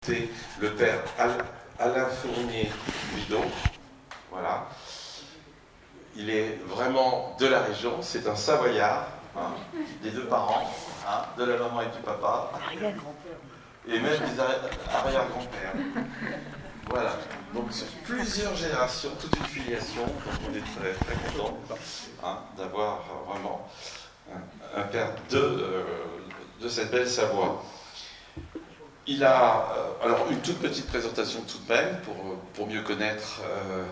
C'est le père Alain Fournier-Guidon. Voilà. Il est vraiment de la région, c'est un Savoyard, hein, des deux parents, hein, de la maman et du papa. Et même des arrière-grands-pères. Voilà. Donc sur plusieurs générations, toute une filiation, donc on est très, très content hein, d'avoir vraiment un père de cette belle Savoie. Il a alors une toute petite présentation tout de même pour mieux connaître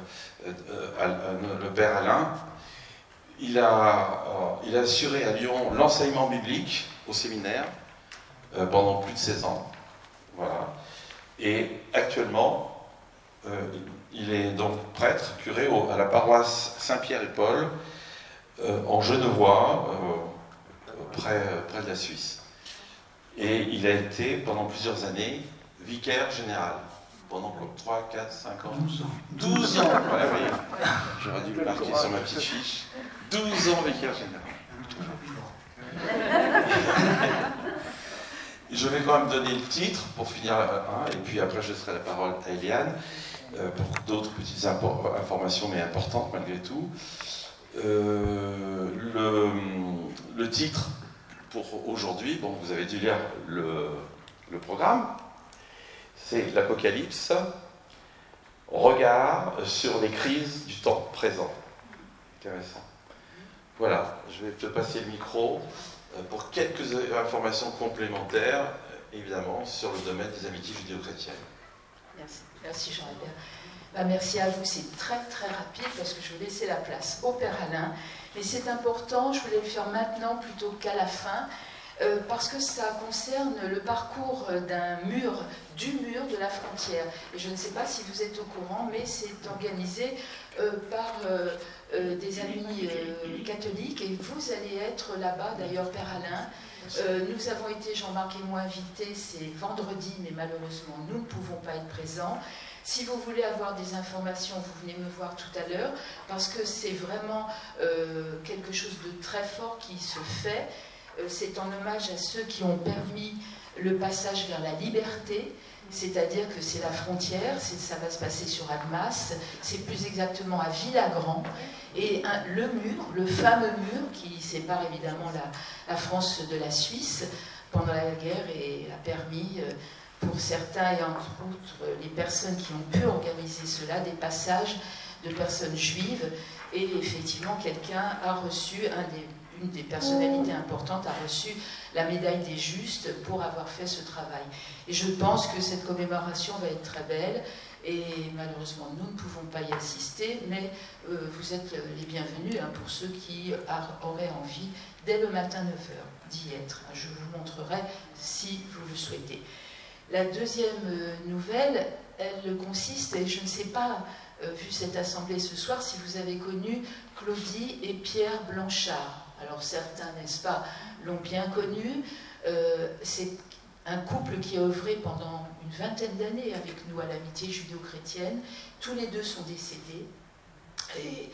le père Alain. Il a assuré à Lyon l'enseignement biblique au séminaire pendant plus de 16 ans. Voilà. Et actuellement, il est donc prêtre, curé à la paroisse Saint-Pierre et Paul en Genevois, près de la Suisse. Et il a été, pendant plusieurs années, vicaire général. Pendant 3, 4, 5 ans 12 ans. Voilà, oui. J'aurais dû le marquer sur ma petite fiche. 12 ans vicaire général. Je vais quand même donner le titre pour finir, et puis après je laisserai la parole à Eliane pour d'autres petites informations, mais importantes malgré tout. Le titre pour aujourd'hui, bon, vous avez dû lire le programme, c'est l'Apocalypse, regard sur les crises du temps présent. Intéressant. Voilà, je vais te passer le micro pour quelques informations complémentaires, évidemment, sur le domaine des amitiés judéo-chrétiennes. Merci Jean-Albert. Merci à vous, c'est très très rapide parce que je vais laisser la place au Père Alain. Mais c'est important, je voulais le faire maintenant plutôt qu'à la fin, parce que ça concerne le parcours du mur de la frontière. Et je ne sais pas si vous êtes au courant, mais c'est organisé par des amis catholiques, et vous allez être là-bas, d'ailleurs, Père Alain. Nous avons été, Jean-Marc et moi, invités, c'est vendredi, mais malheureusement, nous ne pouvons pas être présents. Si vous voulez avoir des informations, vous venez me voir tout à l'heure, parce que c'est vraiment quelque chose de très fort qui se fait. C'est en hommage à ceux qui ont permis le passage vers la liberté, c'est-à-dire que c'est la frontière, ça va se passer sur Annemasse, c'est plus exactement à Villagrand, et le mur, le fameux mur qui sépare évidemment la France de la Suisse pendant la guerre et a permis... pour certains, et entre autres les personnes qui ont pu organiser cela, des passages de personnes juives. Et effectivement, quelqu'un a reçu, une des personnalités importantes a reçu la médaille des justes pour avoir fait ce travail. Et je pense que cette commémoration va être très belle. Et malheureusement, nous ne pouvons pas y assister, mais vous êtes les bienvenus pour ceux qui auraient envie, dès le matin 9h, d'y être. Je vous montrerai si vous le souhaitez. La deuxième nouvelle, elle consiste, et je ne sais pas, vu cette assemblée ce soir, si vous avez connu Claudie et Pierre Blanchard. Alors certains, n'est-ce pas, l'ont bien connu. C'est un couple qui a œuvré pendant une vingtaine d'années avec nous à l'amitié judéo-chrétienne. Tous les deux sont décédés. Et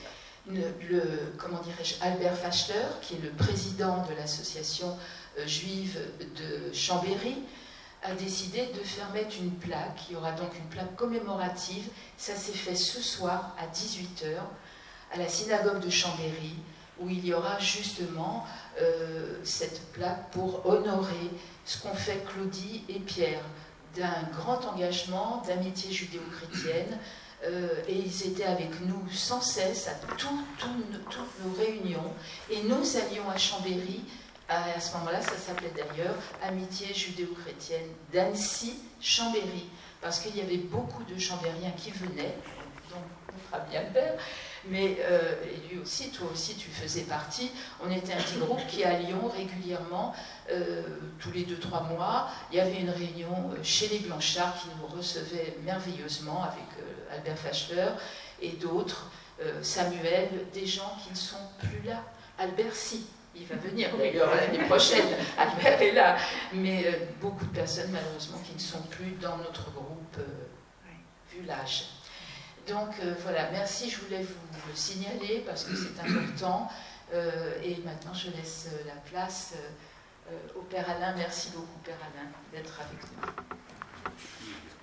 Albert Fachler, qui est le président de l'association juive de Chambéry, a décidé de faire mettre une plaque. Il y aura donc une plaque commémorative. Ça s'est fait ce soir à 18h à la synagogue de Chambéry, où il y aura justement cette plaque pour honorer ce qu'ont fait Claudie et Pierre, d'un grand engagement d'amitié judéo-chrétienne. Et ils étaient avec nous sans cesse à toutes nos réunions. Et nous allions à Chambéry. À ce moment-là, ça s'appelait d'ailleurs Amitié judéo-chrétienne d'Annecy-Chambéry, parce qu'il y avait beaucoup de Chambériens qui venaient, dont Fabien Albert, mais et lui aussi, toi aussi, tu faisais partie. On était un petit groupe qui, à Lyon, régulièrement, tous les 2-3 mois, il y avait une réunion chez les Blanchard qui nous recevait merveilleusement avec Albert Fachler et d'autres, Samuel, des gens qui ne sont plus là. Albert, si. Il va venir d'ailleurs l'année prochaine, Albert est là, mais beaucoup de personnes malheureusement qui ne sont plus dans notre groupe vu l'âge. Donc voilà, merci, je voulais vous le signaler parce que c'est important. Et maintenant je laisse la place au Père Alain. Merci beaucoup Père Alain d'être avec nous.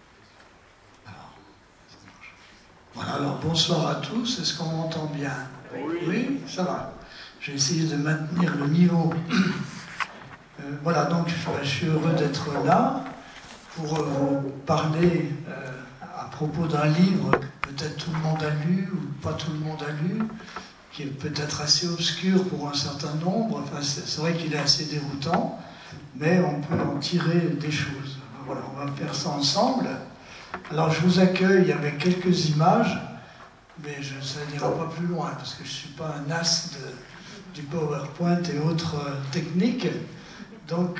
Alors, bonsoir à tous. Est-ce qu'on m'entend bien? Oui, ça va. Je vais essayer de maintenir le niveau. Voilà, donc je suis heureux d'être là pour vous parler à propos d'un livre que peut-être tout le monde a lu ou pas tout le monde a lu, qui est peut-être assez obscur pour un certain nombre. Enfin, c'est vrai qu'il est assez déroutant, mais on peut en tirer des choses. Voilà, on va faire ça ensemble. Alors, je vous accueille avec quelques images, mais ça n'ira pas plus loin, parce que je ne suis pas un as du PowerPoint et autres techniques. Donc,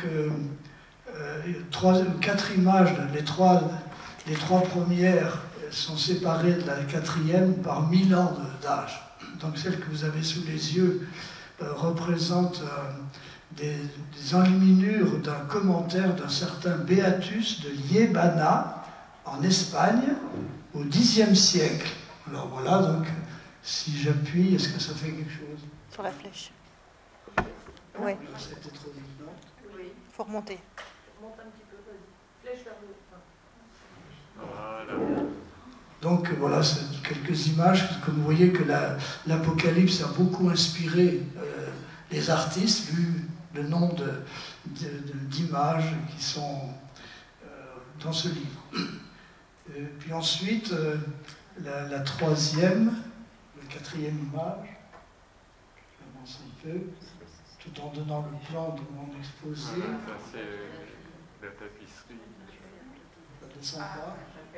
4 images, les trois premières sont séparées de la 4e par 1000 ans d'âge. Donc, celle que vous avez sous les yeux représente des enluminures d'un commentaire d'un certain Beatus de Liébana, en Espagne, au Xe siècle. Alors voilà, donc, si j'appuie, est-ce que ça fait quelque chose? Sur la flèche. Oui. C'était trop vite, non? Oui. Il faut remonter. Monte un petit peu, vas-y. Flèche vers le haut. Voilà. Donc voilà, c'est quelques images. Comme vous voyez que l'Apocalypse a beaucoup inspiré les artistes, vu le nombre d'images qui sont dans ce livre. Et puis ensuite, la 3e, la 4e image, je avance un peu, tout en donnant le plan de mon exposé. Voilà, ça c'est la tapisserie. Ça descend pas.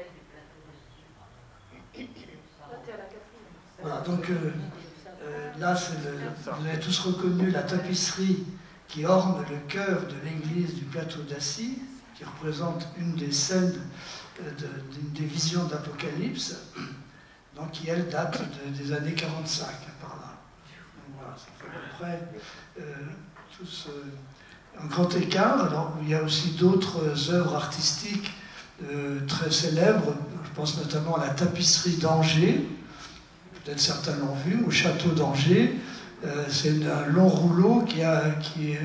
Là, t'es à la 4e. Voilà, donc là, vous avez tous reconnu la tapisserie qui orne le chœur de l'église du plateau d'Assy, qui représente une des scènes d'une des visions d'Apocalypse, donc qui, elle, date des années 45, par là. Donc voilà, ça fait à peu près un grand écart. Alors, il y a aussi d'autres œuvres artistiques très célèbres. Je pense notamment à la tapisserie d'Angers. Peut-être certains l'ont vu, au château d'Angers. C'est un long rouleau qui a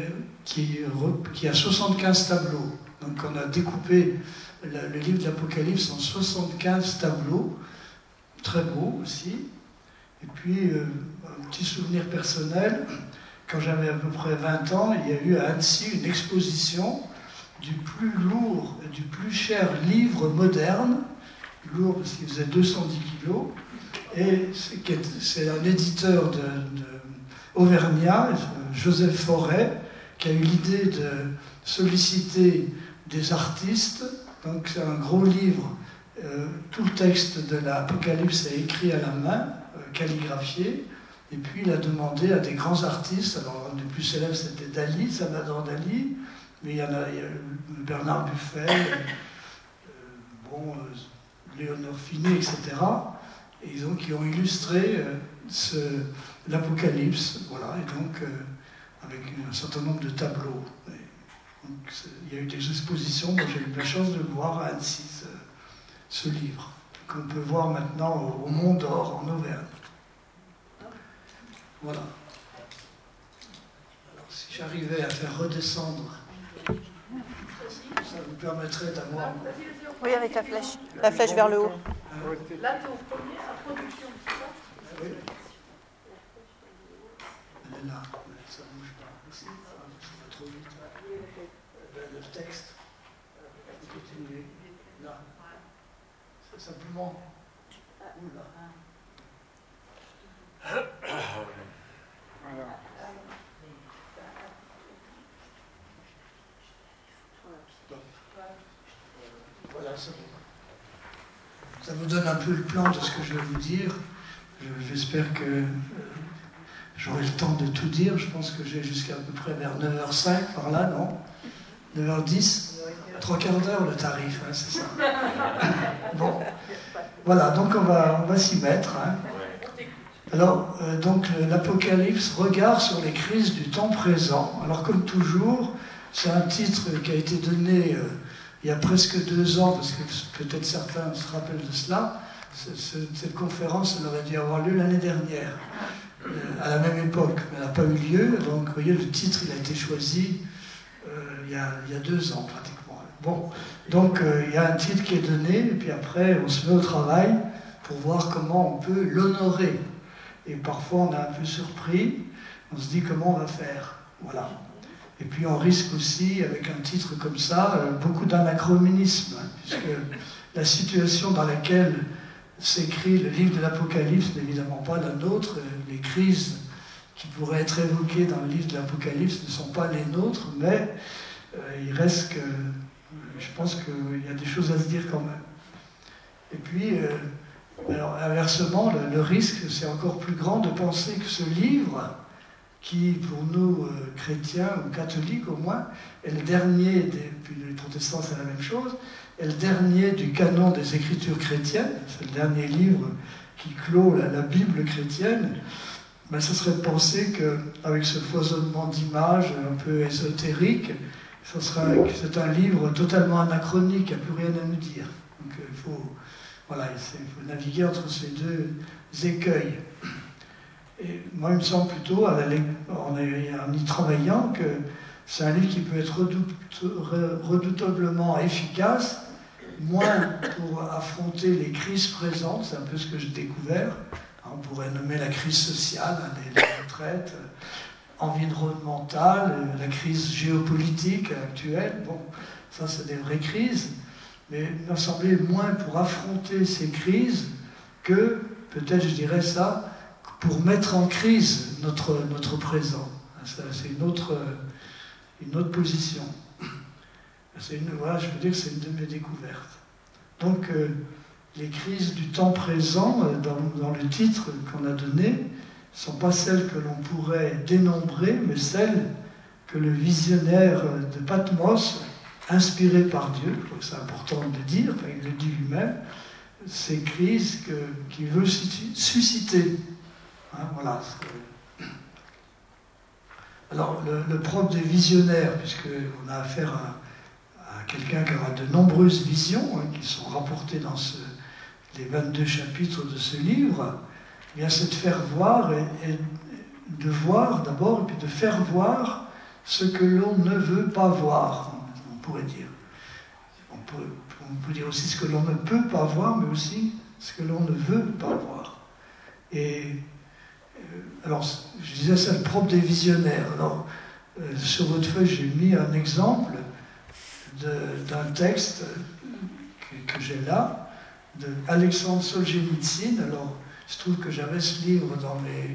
75 tableaux. Donc on a découpé le livre de l'Apocalypse en 75 tableaux, très beau aussi. Et puis, un petit souvenir personnel, quand j'avais à peu près 20 ans, il y a eu à Annecy une exposition du plus lourd et du plus cher livre moderne, lourd parce qu'il faisait 210 kilos, et c'est un éditeur de Auvergnat, Joseph Forêt, qui a eu l'idée de solliciter des artistes. Donc c'est un gros livre, tout le texte de l'Apocalypse est écrit à la main, calligraphié, et puis il a demandé à des grands artistes, alors le plus célèbre c'était Dali, Salvador Dali, mais il y a Bernard Buffet, Léonore Finet, etc. Et qui ont illustré l'Apocalypse, voilà, et donc avec un certain nombre de tableaux. Donc, il y a eu des expositions, moi j'ai eu la chance de le voir à Annecy, ce livre, qu'on peut voir maintenant au Mont d'Or, en Auvergne. Voilà. Alors si j'arrivais à faire redescendre, ça vous permettrait d'avoir... Oui, avec la flèche vers le haut. Là, t'es au premier, à production, c'est ça? Oui. Elle est là, ça ne bouge pas. Ici, ça va trop vite. Le texte, continuez. Là. C'est simplement. Oula. Voilà, c'est bon. Ça vous donne un peu le plan de ce que je vais vous dire. J'espère que j'aurai le temps de tout dire. Je pense que j'ai jusqu'à peu près vers 9h05 par là, non? 9h10, 3/4 d'heure le tarif, hein, c'est ça. Bon, voilà, donc on va s'y mettre. Hein. Alors, donc l'Apocalypse, regard sur les crises du temps présent. Alors comme toujours, c'est un titre qui a été donné il y a presque 2 ans, parce que peut-être certains se rappellent de cela. Cette conférence, elle aurait dû avoir lieu l'année dernière, à la même époque, mais elle n'a pas eu lieu. Donc, vous voyez, le titre, il a été choisi il y a 2 ans, pratiquement. Bon, donc, il y a un titre qui est donné, et puis après, on se met au travail pour voir comment on peut l'honorer. Et parfois on est un peu surpris, on se dit comment on va faire. Voilà. Et puis on risque aussi, avec un titre comme ça, beaucoup d'anachronisme, puisque la situation dans laquelle s'écrit le livre de l'Apocalypse n'est évidemment pas la nôtre. Les crises qui pourraient être évoquées dans le livre de l'Apocalypse ne sont pas les nôtres, mais il reste que, je pense qu'il y a des choses à se dire quand même. Et puis, alors, inversement, le risque, c'est encore plus grand de penser que ce livre, qui pour nous, chrétiens ou catholiques au moins, est le dernier, puis les protestants c'est la même chose, est le dernier du canon des Écritures chrétiennes, c'est le dernier livre qui clôt la Bible chrétienne, mais ce serait de penser qu'avec ce foisonnement d'images un peu ésotérique, c'est un livre totalement anachronique, il n'y a plus rien à nous dire. Donc il faut naviguer entre ces deux écueils. Et moi, il me semble plutôt, en y travaillant, que c'est un livre qui peut être redoutablement efficace, moins pour affronter les crises présentes, c'est un peu ce que j'ai découvert. On pourrait nommer la crise sociale, les retraites, environnementale, la crise géopolitique actuelle. Bon, ça c'est des vraies crises, mais il m'a semblé moins pour affronter ces crises que, peut-être je dirais ça, pour mettre en crise notre présent. C'est une autre position. Voilà, je peux dire que c'est une de mes découvertes. Donc, les crises du temps présent, dans le titre qu'on a donné, ne sont pas celles que l'on pourrait dénombrer, mais celles que le visionnaire de Patmos, inspiré par Dieu, je crois que c'est important de le dire, enfin, il le dit lui-même, ces crises qu'il veut susciter. Hein, voilà. Alors, le propre des visionnaires, puisqu'on a affaire à quelqu'un qui aura de nombreuses visions, qui sont rapportées dans les 22 chapitres de ce livre, eh bien, c'est de faire voir, et de voir d'abord, et puis de faire voir ce que l'on ne veut pas voir, on pourrait dire. On peut dire aussi ce que l'on ne peut pas voir, mais aussi ce que l'on ne veut pas voir. Et alors, je disais, c'est le propre des visionnaires. Alors, sur votre feuille, j'ai mis un exemple d'un texte que j'ai là, de Alexandre Solzhenitsyn. Alors, il se trouve que j'avais ce livre dans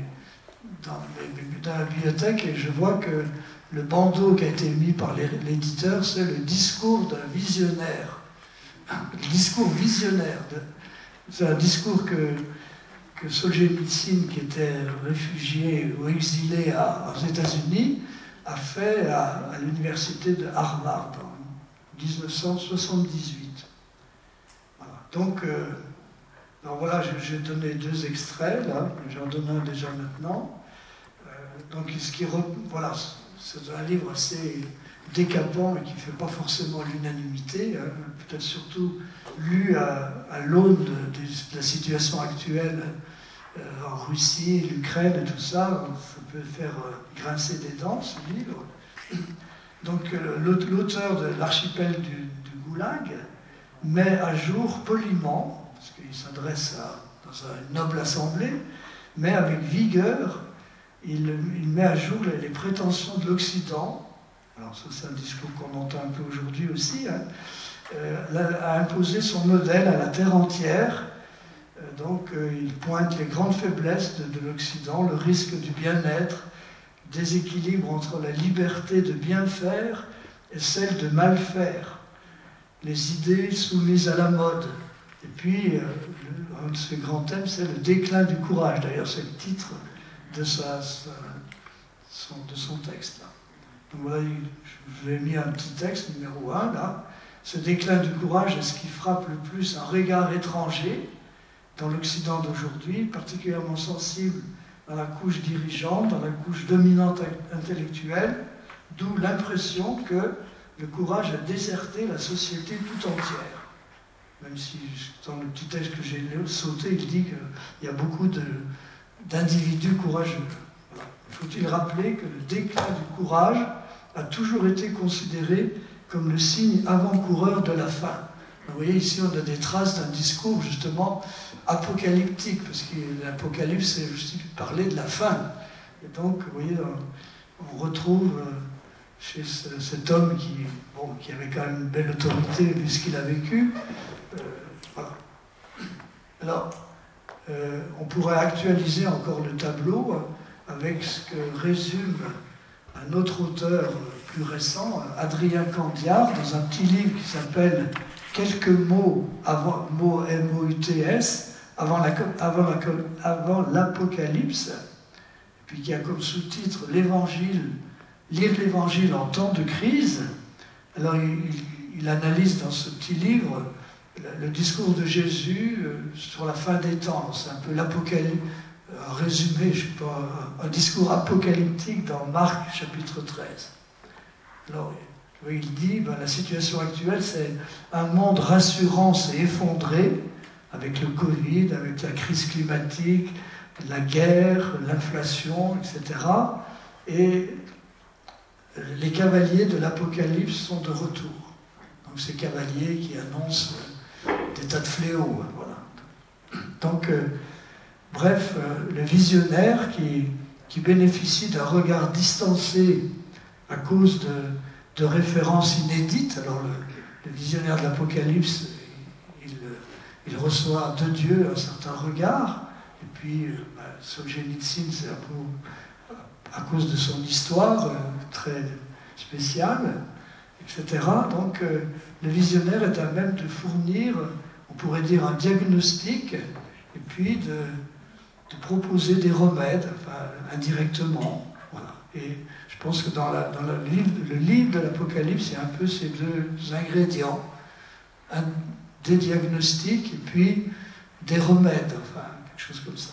la bibliothèque et je vois que le bandeau qui a été mis par l'éditeur, c'est le discours d'un visionnaire. Le discours visionnaire. C'est un discours que Solzhenitsyn, qui était réfugié ou exilé aux États-Unis, a fait à l'université de Harvard en 1978. Voilà. Donc voilà, j'ai donné 2 extraits, là, j'en donne un déjà maintenant. Donc voilà, c'est un livre assez décapant et qui ne fait pas forcément l'unanimité, hein, peut-être surtout lu à l'aune de la situation actuelle en Russie, l'Ukraine et tout ça, ça peut faire grincer des dents, ce livre. Donc l'auteur de l'archipel du Goulag met à jour poliment, parce qu'il s'adresse dans une noble assemblée, mais avec vigueur, il met à jour les prétentions de l'Occident. Alors ça c'est un discours qu'on entend un peu aujourd'hui aussi, hein, à imposer son modèle à la terre entière. Donc il pointe les grandes faiblesses de l'Occident, le risque du bien-être, déséquilibre entre la liberté de bien faire et celle de mal faire, les idées soumises à la mode. Et puis, un de ses grands thèmes, c'est le déclin du courage. D'ailleurs, c'est le titre de son texte. Là. Donc voilà, je lui ai mis un petit texte, numéro 1, là. Ce déclin du courage est ce qui frappe le plus un regard étranger dans l'Occident d'aujourd'hui, particulièrement sensible dans la couche dirigeante, dans la couche dominante intellectuelle, d'où l'impression que le courage a déserté la société tout entière. Même si, dans le petit texte que j'ai sauté, il dit qu'il y a beaucoup d'individus courageux. Voilà. Faut-il rappeler que le déclin du courage a toujours été considéré comme le signe avant-coureur de la fin. Vous voyez, ici, on a des traces d'un discours, justement, apocalyptique, parce que l'Apocalypse, c'est juste parler de la fin. Et donc, vous voyez, on retrouve chez cet homme qui avait quand même une belle autorité, vu ce qu'il a vécu. Voilà. Alors, on pourrait actualiser encore le tableau avec ce que résume un autre auteur plus récent, Adrien Candiard, dans un petit livre qui s'appelle « Quelques mots avant M-O-U-T-S, avant l'Apocalypse », puis qui a comme sous-titre « L'Évangile, lire l'Évangile en temps de crise ». Alors il analyse dans ce petit livre le discours de Jésus sur la fin des temps. C'est un peu l'Apocalypse, un résumé, je sais pas, un discours apocalyptique dans Marc chapitre 13. Alors, il dit, la situation actuelle, c'est un monde rassurant s'est effondré avec le Covid, avec la crise climatique, la guerre, l'inflation, etc. Et les cavaliers de l'Apocalypse sont de retour. Donc ces cavaliers qui annoncent des tas de fléaux. Voilà. Donc, bref, le visionnaire qui bénéficie d'un regard distancé à cause de références inédites. Alors le visionnaire de l'Apocalypse, il reçoit de Dieu un certain regard, et puis Solzhenitsyn, c'est un peu à cause de son histoire très spéciale, etc. Donc le visionnaire est à même de fournir, on pourrait dire, un diagnostic, et puis de proposer des remèdes, enfin, indirectement. Voilà. Et je pense que dans le livre de l'Apocalypse, il y a un peu ces deux ingrédients. Des diagnostics et puis des remèdes, enfin, quelque chose comme ça.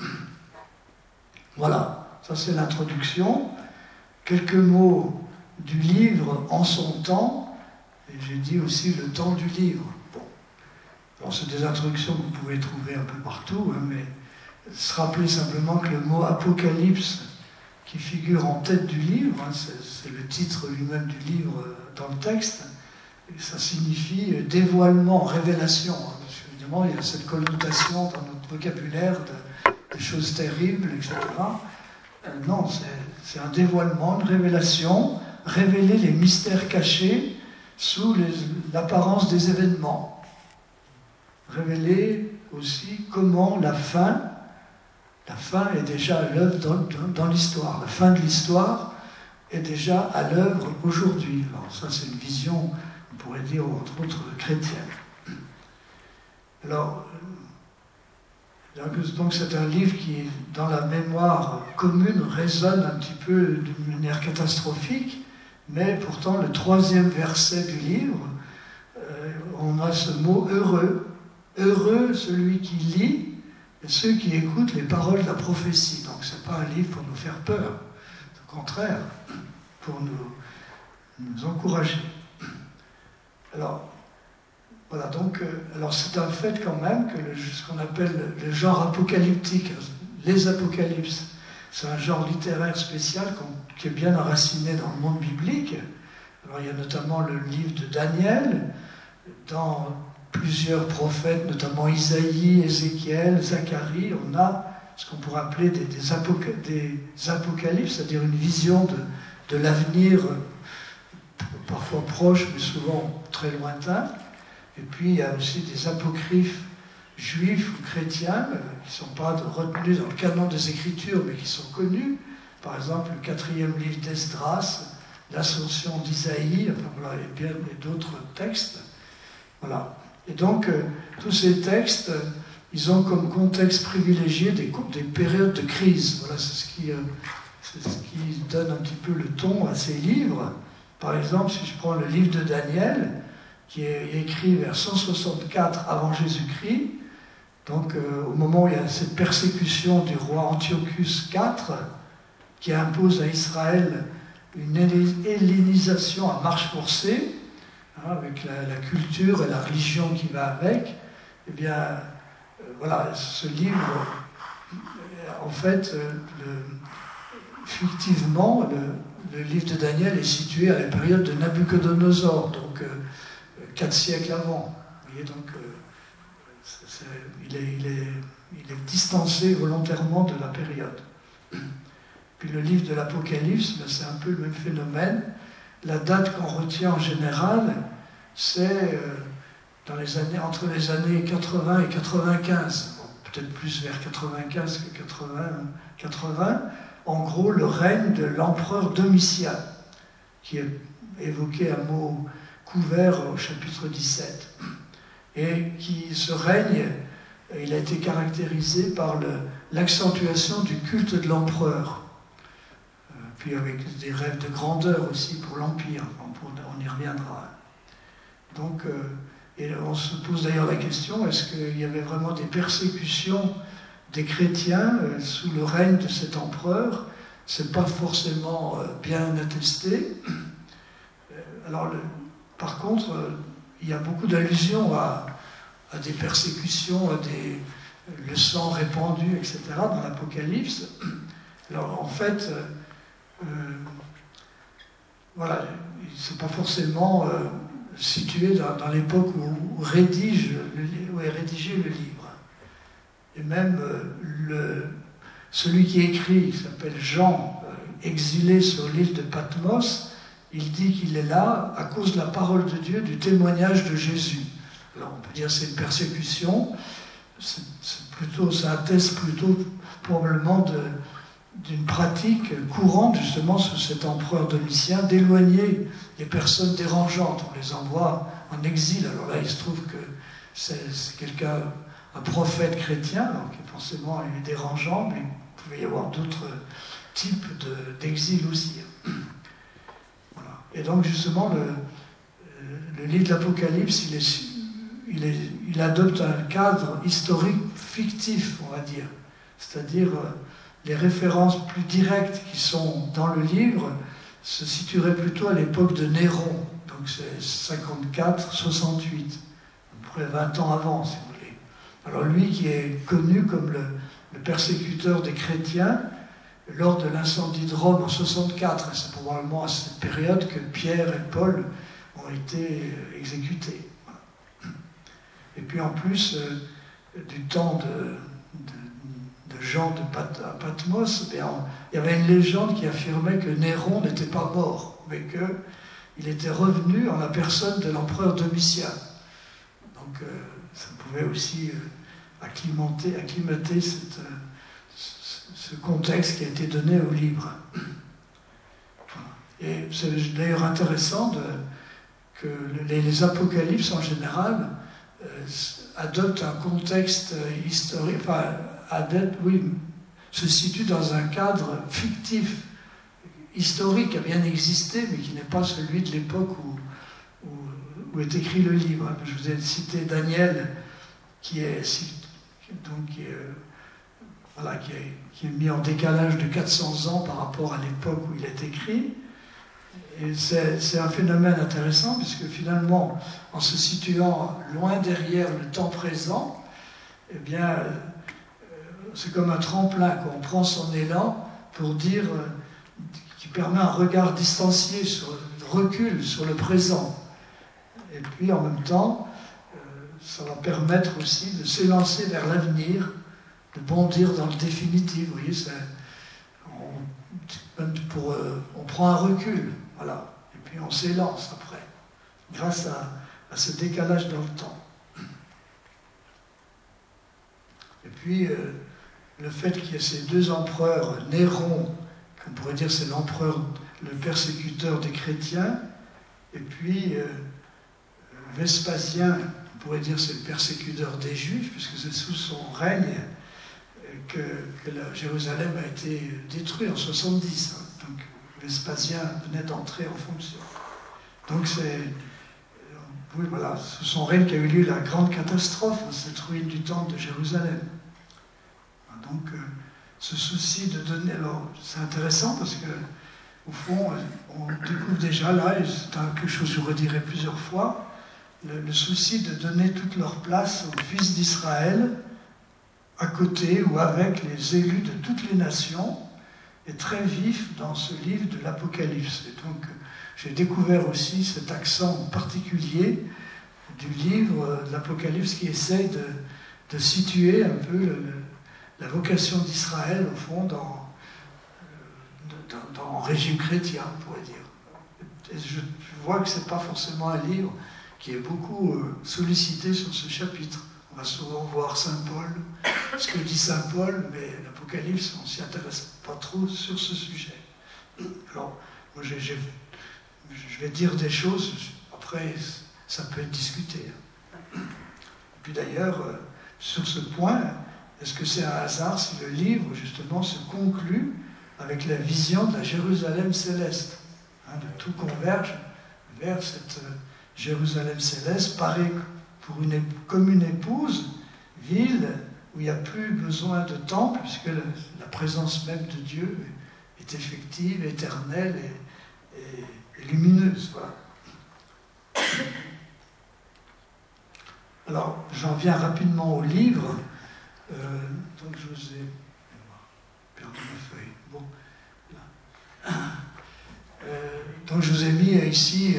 Voilà, ça c'est l'introduction. Quelques mots du livre en son temps, et j'ai dit aussi le temps du livre. Bon. Alors c'est des introductions que vous pouvez trouver un peu partout, mais se rappeler simplement que le mot apocalypse, qui figure en tête du livre, c'est le titre lui-même du livre dans le texte, et ça signifie dévoilement, révélation. Parce qu'évidemment, il y a cette connotation dans notre vocabulaire de choses terribles, etc. Non, c'est un dévoilement, une révélation, révéler les mystères cachés sous l'apparence des événements. Révéler aussi comment la fin est déjà à l'œuvre dans l'histoire. La fin de l'histoire est déjà à l'œuvre aujourd'hui. Alors ça, c'est une vision, on pourrait dire, entre autres, chrétienne. Alors, donc c'est un livre qui, dans la mémoire commune, résonne un petit peu d'une manière catastrophique, mais pourtant, le 3e verset du livre, on a ce mot « heureux ». Heureux celui qui lit et ceux qui écoutent les paroles de la prophétie. Donc ce n'est pas un livre pour nous faire peur, au contraire, pour nous encourager. Alors, voilà, donc, alors c'est un fait quand même que ce qu'on appelle le genre apocalyptique, les apocalypses, c'est un genre littéraire spécial qui est bien enraciné dans le monde biblique. Alors il y a notamment le livre de Daniel, dans plusieurs prophètes, notamment Isaïe, Ézéchiel, Zacharie, on a ce qu'on pourrait appeler des apocalypses, c'est-à-dire une vision de l'avenir, parfois proche, mais souvent très lointain. Et puis il y a aussi des apocryphes juifs ou chrétiens qui ne sont pas retenus dans le canon des Écritures, mais qui sont connus. Par exemple, le 4e livre d'Esdras, l'Ascension d'Isaïe, enfin voilà, et d'autres textes. Voilà. Et donc, tous ces textes, ils ont comme contexte privilégié des périodes de crise. Voilà, c'est ce qui donne un petit peu le ton à ces livres. Par exemple, si je prends le livre de Daniel, qui est écrit vers 164 avant Jésus-Christ, donc au moment où il y a cette persécution du roi Antiochus IV, qui impose à Israël une hellénisation à marche forcée, avec la culture et la religion qui va avec, eh bien, voilà, ce livre, en fait, fictivement, le livre de Daniel est situé à la période de Nabuchodonosor, donc 4 siècles avant. voyez, donc, il est distancé volontairement de la période. Puis le livre de l'Apocalypse, ben, c'est un peu le même phénomène. La date qu'on retient en général, c'est entre les années 80 et 95. Bon, peut-être plus vers 95 que 80. En gros, le règne de l'empereur Domitien, qui est évoqué à mot couvert au chapitre 17. Et ce règne, il a été caractérisé par l'accentuation du culte de l'empereur. Puis avec des rêves de grandeur aussi pour l'Empire, on y reviendra. Donc, et on se pose d'ailleurs la question, est-ce qu'il y avait vraiment des persécutions des chrétiens sous le règne de cet empereur? C'est pas forcément bien attesté. Alors, par contre, il y a beaucoup d'allusions à des persécutions, le sang répandu, etc., dans l'Apocalypse. Alors, en fait, voilà, c'est pas forcément situé dans l'époque où est rédigé le livre. Et même celui qui écrit, qui s'appelle Jean, exilé sur l'île de Patmos, il dit qu'il est là à cause de la parole de Dieu, du témoignage de Jésus. Alors on peut dire que c'est une persécution, ça atteste plutôt probablement d'une pratique courante justement sous cet empereur Domitien d'éloigner les personnes dérangeantes. On les envoie en exil. Alors là, il se trouve que c'est un prophète chrétien, donc forcément il est dérangeant, mais il pouvait y avoir d'autres types d'exil aussi. Voilà. Et donc justement, le livre de l'Apocalypse, il adopte un cadre historique fictif, on va dire. C'est-à-dire, les références plus directes qui sont dans le livre se situeraient plutôt à l'époque de Néron. Donc c'est 54-68, à peu près 20 ans avant, si vous voulez. Alors lui qui est connu comme le persécuteur des chrétiens, lors de l'incendie de Rome en 64, et c'est probablement à cette période que Pierre et Paul ont été exécutés. Voilà. Et puis en plus, du temps de Jean de Patmos, il y avait une légende qui affirmait que Néron n'était pas mort, mais qu'il était revenu en la personne de l'empereur Domitien. Donc ça pouvait aussi acclimater ce contexte qui a été donné au livre. Et c'est d'ailleurs intéressant que les apocalypses en général adoptent un contexte historique, se situent dans un cadre fictif, historique, qui a bien existé, mais qui n'est pas celui de l'époque où est écrit le livre. Je vous ai cité Daniel, qui est mis en décalage de 400 ans par rapport à l'époque où il est écrit. Et c'est un phénomène intéressant, puisque finalement, en se situant loin derrière le temps présent, eh bien, c'est comme un tremplin, quoi. On prend son élan pour dire, qui permet un regard distancié, recul sur le présent. Et puis en même temps, ça va permettre aussi de s'élancer vers l'avenir, de bondir dans le définitif. Vous voyez, on prend un recul, voilà, et puis on s'élance après, grâce à ce décalage dans le temps. Et puis, le fait qu'il y ait ces deux empereurs, Néron, qu'on pourrait dire c'est l'empereur, le persécuteur des chrétiens, et puis Vespasien, on pourrait dire c'est le persécuteur des Juifs, puisque c'est sous son règne que Jérusalem a été détruit en 70. Donc Vespasien venait d'entrer en fonction. Donc oui, voilà, sous son règne qu'a eu lieu la grande catastrophe, cette ruine du temple de Jérusalem. Donc ce souci de donner, alors c'est intéressant parce que au fond on découvre déjà là, et c'est quelque chose que je redirai plusieurs fois, le souci de donner toute leur place aux fils d'Israël, à côté ou avec les élus de toutes les nations, est très vif dans ce livre de l'Apocalypse. Et donc j'ai découvert aussi cet accent particulier du livre de l'Apocalypse qui essaye de situer un peu la vocation d'Israël, au fond, en régime chrétien, on pourrait dire. Et je vois que ce n'est pas forcément un livre qui est beaucoup sollicité sur ce chapitre. On va souvent voir Saint Paul, ce que dit Saint Paul, mais l'Apocalypse, on ne s'y intéresse pas trop sur ce sujet. Alors, moi, je vais dire des choses, après, ça peut être discuté. Et puis d'ailleurs, sur ce point, est-ce que c'est un hasard si le livre, justement, se conclut avec la vision de la Jérusalem céleste, de tout converge vers cette Jérusalem céleste, pareil comme une épouse, ville où il n'y a plus besoin de temple, puisque la présence même de Dieu est effective, éternelle et lumineuse. Voilà. Alors, j'en viens rapidement au livre. Donc, je vous ai perdu ma feuille. Bon. Donc, je vous ai mis ici.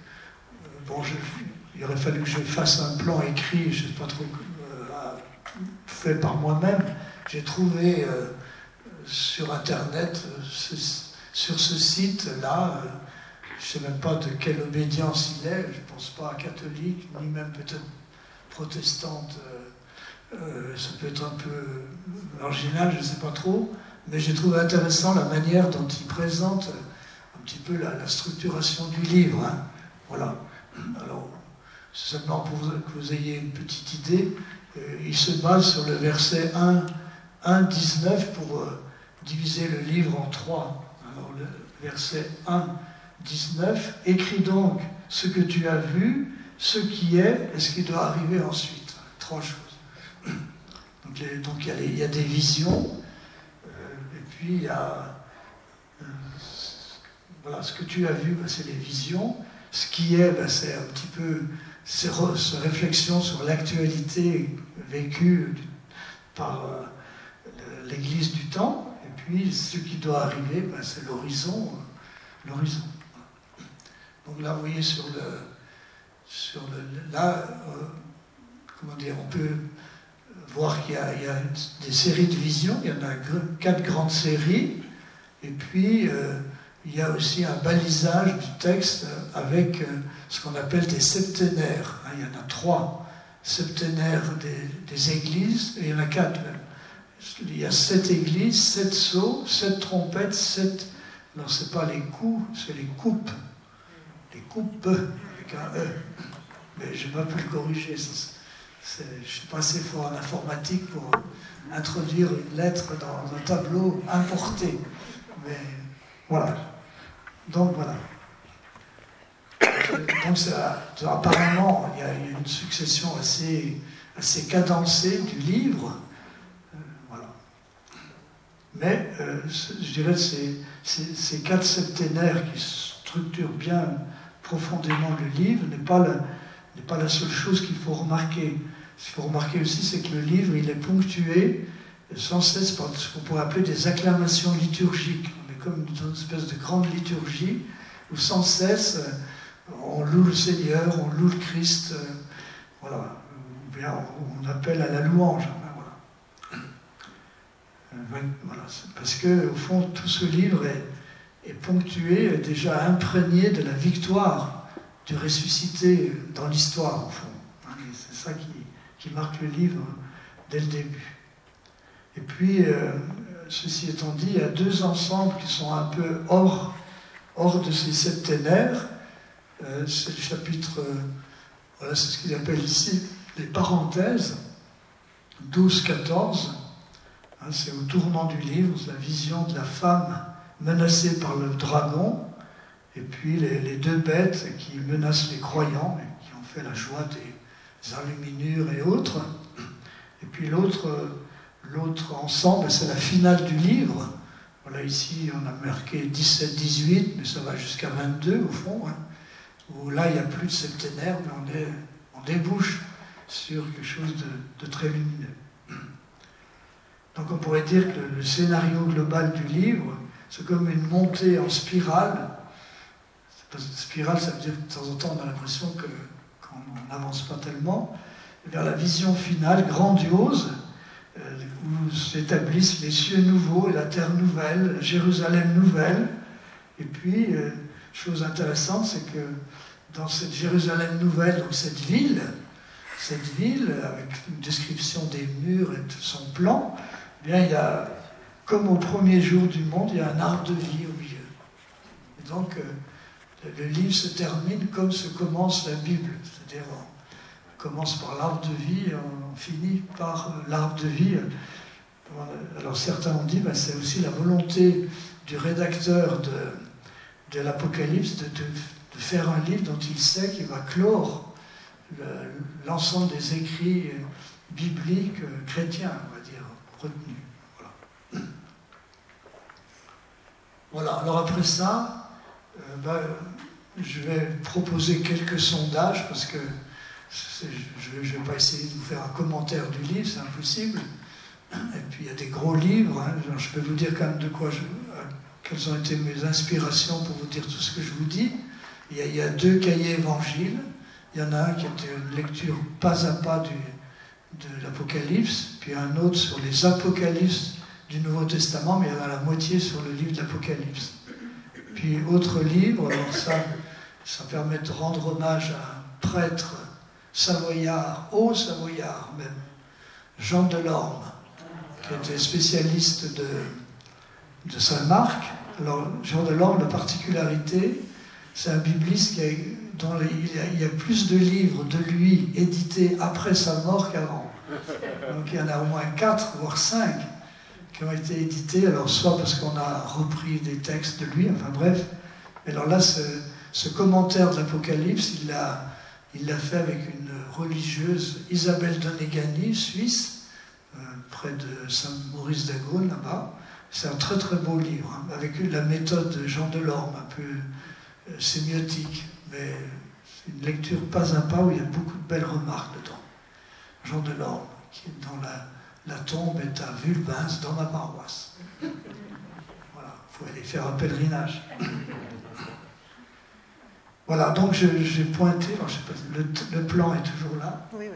Il aurait fallu que je fasse un plan écrit, je ne sais pas trop, fait par moi-même. J'ai trouvé sur Internet, sur ce site-là, je ne sais même pas de quelle obédience il est, je ne pense pas catholique, ni même peut-être protestante, ça peut être un peu marginal, je ne sais pas trop, mais j'ai trouvé intéressant la manière dont il présente un petit peu la structuration du livre. Hein. Voilà. Alors, c'est simplement pour que vous ayez une petite idée. Il se base sur le verset 1,19 pour diviser le livre en 3. Alors, le verset 1,19, écris donc ce que tu as vu, ce qui est et ce qui doit arriver ensuite. 3 choses. Donc il y a des visions, et puis il y a voilà, ce que tu as vu, c'est les visions. Ce qui est, c'est un petit peu ces réflexions sur l'actualité vécue par l'Église du temps, et puis ce qui doit arriver, c'est l'horizon. Donc là, vous voyez on peut voir qu'il y a des séries de visions, il y en a 4 grandes séries, et puis il y a aussi un balisage du texte avec ce qu'on appelle des septénaires. Il y en a 3 septénaires des églises, et il y en a 4 même. Il y a 7 églises, 7 sceaux, 7 trompettes, 7... Non, ce n'est pas les coups, c'est les coupes. Les coupes, avec un E. Mais je n'ai pas pu le corriger. Je ne suis pas assez fort en informatique pour introduire une lettre dans un tableau importé. Mais voilà. Donc voilà. Donc apparemment, il y a une succession assez cadencée du livre. Voilà. Mais je dirais que ces 4 septénaires qui structurent bien profondément le livre n'est pas la seule chose qu'il faut remarquer. Ce qu'il faut remarquer aussi, c'est que le livre, il est ponctué sans cesse par ce qu'on pourrait appeler des acclamations liturgiques. On est comme dans une espèce de grande liturgie où sans cesse on loue le Seigneur, on loue le Christ, voilà. Ou bien on appelle à la louange. Voilà. C'est parce que au fond, tout ce livre est ponctué, est déjà imprégné de la victoire du ressuscité dans l'histoire, au fond. C'est ça qui marque le livre dès le début. Et puis, ceci étant dit, il y a 2 ensembles qui sont un peu hors de ces septénaires. C'est le chapitre, voilà, c'est ce qu'ils appellent ici les parenthèses, 12-14. C'est au tournant du livre, c'est la vision de la femme menacée par le dragon, et puis les 2 bêtes qui menacent les croyants et qui ont fait la joie des enluminures et autres. Et puis l'autre ensemble, c'est la finale du livre. Voilà, ici on a marqué 17-18, mais ça va jusqu'à 22 au fond, où là il n'y a plus de septénaire, mais on débouche sur quelque chose de très lumineux. Donc on pourrait dire que le scénario global du livre, c'est comme une montée en spirale. Spirale, ça veut dire que de temps en temps on a l'impression qu'on on n'avance pas tellement, vers la vision finale, grandiose, où s'établissent les cieux nouveaux, la terre nouvelle, la Jérusalem nouvelle. Et puis, chose intéressante, c'est que dans cette Jérusalem nouvelle, donc cette ville, avec une description des murs et de son plan, eh bien, il y a, comme au premier jour du monde, il y a un arbre de vie au milieu. Et donc, le livre se termine comme se commence la Bible, c'est-à-dire on commence par l'arbre de vie et on finit par l'arbre de vie. Alors certains ont dit, c'est aussi la volonté du rédacteur de l'Apocalypse de faire un livre dont il sait qu'il va clore l'ensemble des écrits bibliques chrétiens, on va dire, retenus. Voilà, alors après ça, je vais proposer quelques sondages, parce que je ne vais pas essayer de vous faire un commentaire du livre, c'est impossible. Et puis il y a des gros livres, hein. Je peux vous dire quand même quelles ont été mes inspirations pour vous dire tout ce que je vous dis. Il y a 2 cahiers évangiles. Il y en a un qui était une lecture pas à pas de l'Apocalypse, puis un autre sur les Apocalypses du Nouveau Testament, mais il y en a la moitié sur le livre de l'Apocalypse. Puis autre livre, alors ça permet de rendre hommage à un prêtre savoyard, haut savoyard même, Jean Delorme, qui était spécialiste de Saint-Marc. Alors Jean Delorme, la particularité, c'est un bibliste dont il y a plus de livres de lui édités après sa mort qu'avant. Donc il y en a au moins 4, voire 5 qui ont été édités, alors soit parce qu'on a repris des textes de lui, enfin bref. Mais alors là, ce commentaire de l'Apocalypse, il l'a fait avec une religieuse, Isabelle Donegani, suisse, près de Saint-Maurice d'Agone, là-bas. C'est un très très beau livre, hein, avec la méthode de Jean Delorme, un peu sémiotique, mais c'est une lecture pas à pas où il y a beaucoup de belles remarques dedans. Jean Delorme, qui est dans la tombe est à Vulbens, dans ma paroisse. Voilà, il faut aller faire un pèlerinage. Voilà, donc j'ai pointé, alors je sais pas, le plan est toujours là. Oui.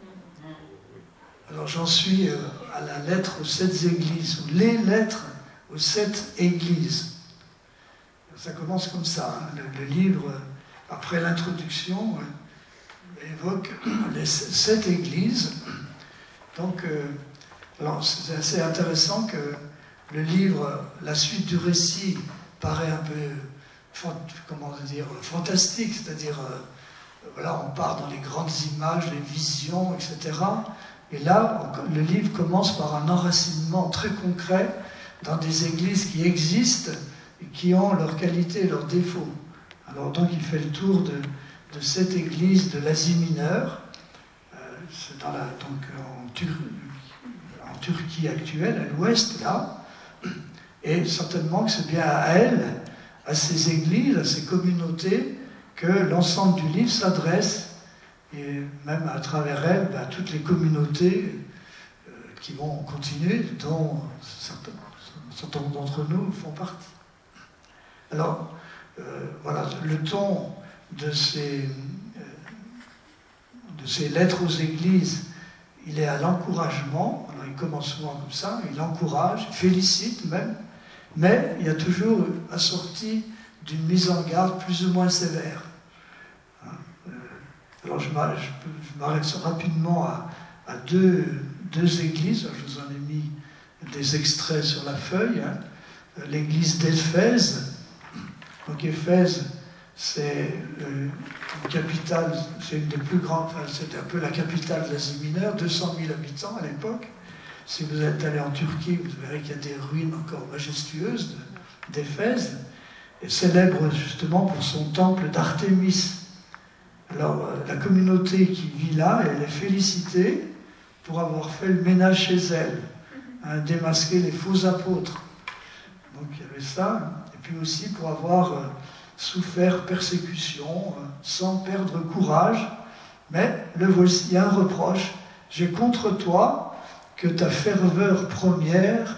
Alors j'en suis à la lettre aux 7 églises, ou les lettres aux 7 églises. Ça commence comme ça, hein. Le livre, après l'introduction, évoque les 7 églises. Donc, alors c'est assez intéressant que le livre, la suite du récit, paraît un peu, fantastique, c'est-à-dire, voilà, on part dans les grandes images, les visions, etc. Et là, le livre commence par un enracinement très concret dans des églises qui existent et qui ont leurs qualités et leurs défauts. Alors donc il fait le tour de cette église de l'Asie mineure, c'est en Turquie actuelle, à l'ouest là, et certainement que c'est bien à elle, à ces églises, à ces communautés, que l'ensemble du livre s'adresse, et même à travers elle, à toutes les communautés qui vont continuer, dont certains d'entre nous font partie. Alors, voilà, le ton de ces lettres aux églises, il est à l'encouragement. Alors, il commence souvent comme ça, il encourage, il félicite même, mais il y a toujours assorti d'une mise en garde plus ou moins sévère. Alors, je m'arrête rapidement à deux églises. Je vous en ai mis des extraits sur la feuille. Hein. L'église d'Éphèse. Donc Éphèse, c'est une capitale, c'est une des plus grandes, enfin, c'était un peu la capitale de l'Asie mineure, 200 000 habitants à l'époque. Si vous êtes allé en Turquie, vous verrez qu'il y a des ruines encore majestueuses d'Éphèse, et célèbre justement pour son temple d'Artémis. Alors la communauté qui vit là, elle est félicitée pour avoir fait le ménage chez elle, hein, démasquer les faux apôtres. Donc il y avait ça. Et puis aussi pour avoir souffert persécution sans perdre courage. Mais le voici, il y a un reproche. J'ai contre toi que ta ferveur première,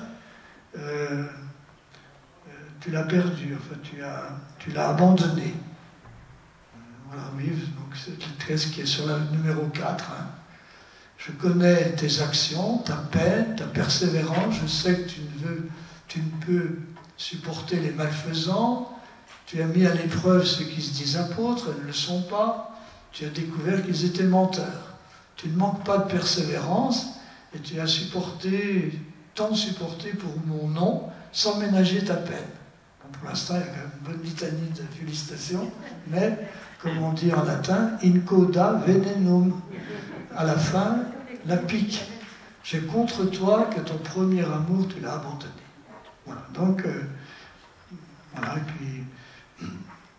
tu l'as perdue, enfin tu l'as abandonnée. Voilà, oui, donc c'est le texte qui est sur la numéro 4. Hein. Je connais tes actions, ta peine, ta persévérance. Je sais que tu ne peux supporter les malfaisants. Tu as mis à l'épreuve ceux qui se disent apôtres, elles ne le sont pas. Tu as découvert qu'ils étaient menteurs. Tu ne manques pas de persévérance et tu as tant supporté pour mon nom sans ménager ta peine. Bon, pour l'instant, il y a quand même une bonne litanie de félicitations, mais, comme on dit en latin, in coda venenum. À la fin, la pique. J'ai contre toi que ton premier amour, tu l'as abandonné. Voilà, donc, voilà, et puis,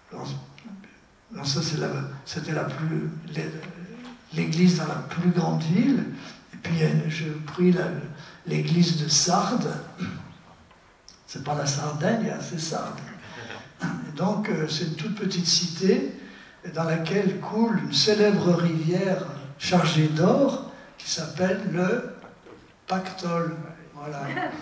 ça c'était l'église dans la plus grande ville, et puis je pris l'église de Sardes, c'est pas la Sardaigne, c'est Sardes. Et donc, c'est une toute petite cité dans laquelle coule une célèbre rivière chargée d'or qui s'appelle le Pactole. Voilà.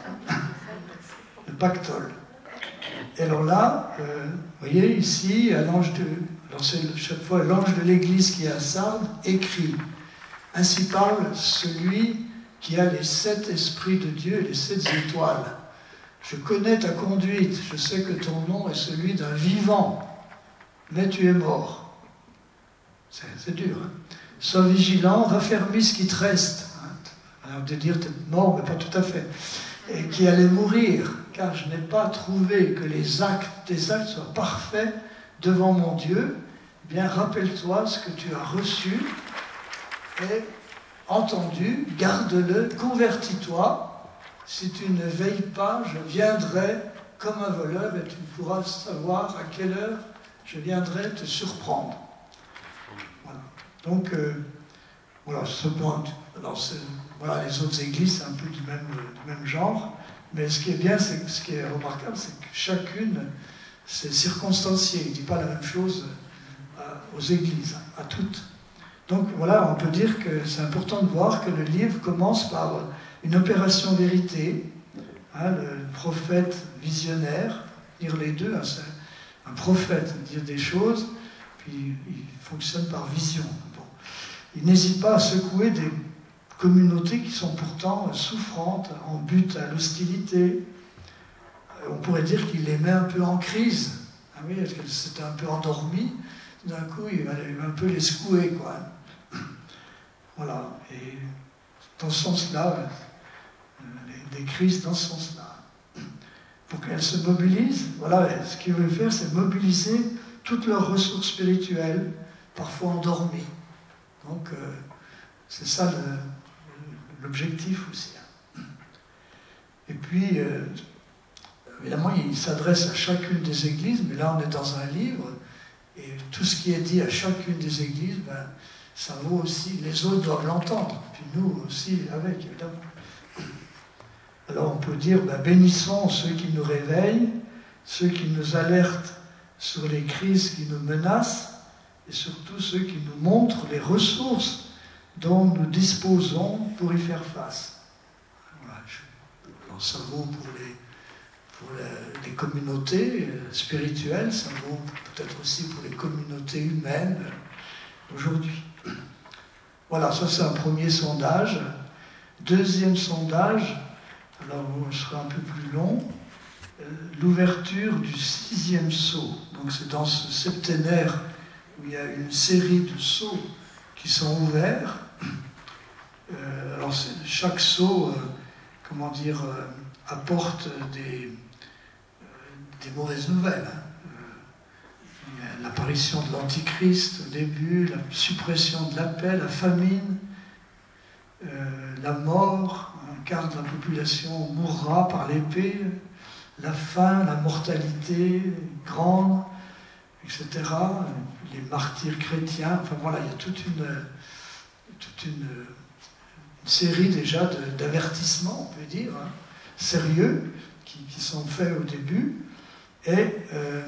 Le Pactole. Et alors là, vous voyez ici, chaque fois l'ange de l'église qui est à Sardes écrit. Ainsi parle celui qui a les 7 esprits de Dieu et les 7 étoiles. Je connais ta conduite, je sais que ton nom est celui d'un vivant, mais tu es mort. C'est dur. Hein. Sois vigilant, raffermis ce qui te reste. Alors de dire tu es mort, mais pas tout à fait. Et qui allait mourir, car je n'ai pas trouvé que tes actes soient parfaits devant mon Dieu. Eh bien, rappelle-toi ce que tu as reçu et entendu, garde-le, convertis-toi. Si tu ne veilles pas, je viendrai comme un voleur et tu pourras savoir à quelle heure je viendrai te surprendre. Voilà. Donc, voilà, ce point. Alors, voilà, les autres églises, c'est un peu du même genre. Mais ce qui est bien, ce qui est remarquable, c'est que chacune, c'est circonstancié. Il ne dit pas la même chose aux églises, à toutes. Donc voilà, on peut dire que c'est important de voir que le livre commence par une opération vérité, hein, le prophète visionnaire, lire les deux, hein, c'est un prophète, dire des choses, puis il fonctionne par vision. Bon. Il n'hésite pas à secouer des communautés qui sont pourtant souffrantes, en but à l'hostilité. On pourrait dire qu'il les met un peu en crise. Ah oui, parce que c'était un peu endormi. D'un coup, il va un peu les secouer, quoi. Voilà. Et dans ce sens-là, des crises dans ce sens-là. Pour qu'elles se mobilisent, voilà, ce qu'il veut faire, c'est mobiliser toutes leurs ressources spirituelles, parfois endormies. Donc, c'est ça l'objectif aussi. Et puis, évidemment, il s'adresse à chacune des églises, mais là, on est dans un livre, et tout ce qui est dit à chacune des églises, ben, ça vaut aussi, les autres doivent l'entendre, puis nous aussi avec, évidemment. Alors on peut dire, ben, bénissons ceux qui nous réveillent, ceux qui nous alertent sur les crises qui nous menacent, et surtout ceux qui nous montrent les ressources dont nous disposons pour y faire face. Voilà, alors ça vaut pour les communautés spirituelles, ça vaut peut-être aussi pour les communautés humaines aujourd'hui. Voilà, ça c'est un premier sondage. Deuxième sondage, alors ce sera un peu plus long, l'ouverture du 6e sceau. Donc c'est dans ce septénaire où il y a une série de sceaux qui sont ouverts. Alors chaque sceau, apporte des mauvaises nouvelles. Il y a l'apparition de l'Antichrist au début, la suppression de la paix, la famine, la mort, un quart de la population mourra par l'épée, la faim, la mortalité grande, etc. Les martyrs chrétiens, enfin voilà, il y a toute une série déjà d'avertissements, on peut dire, hein, sérieux, qui sont faits au début. Et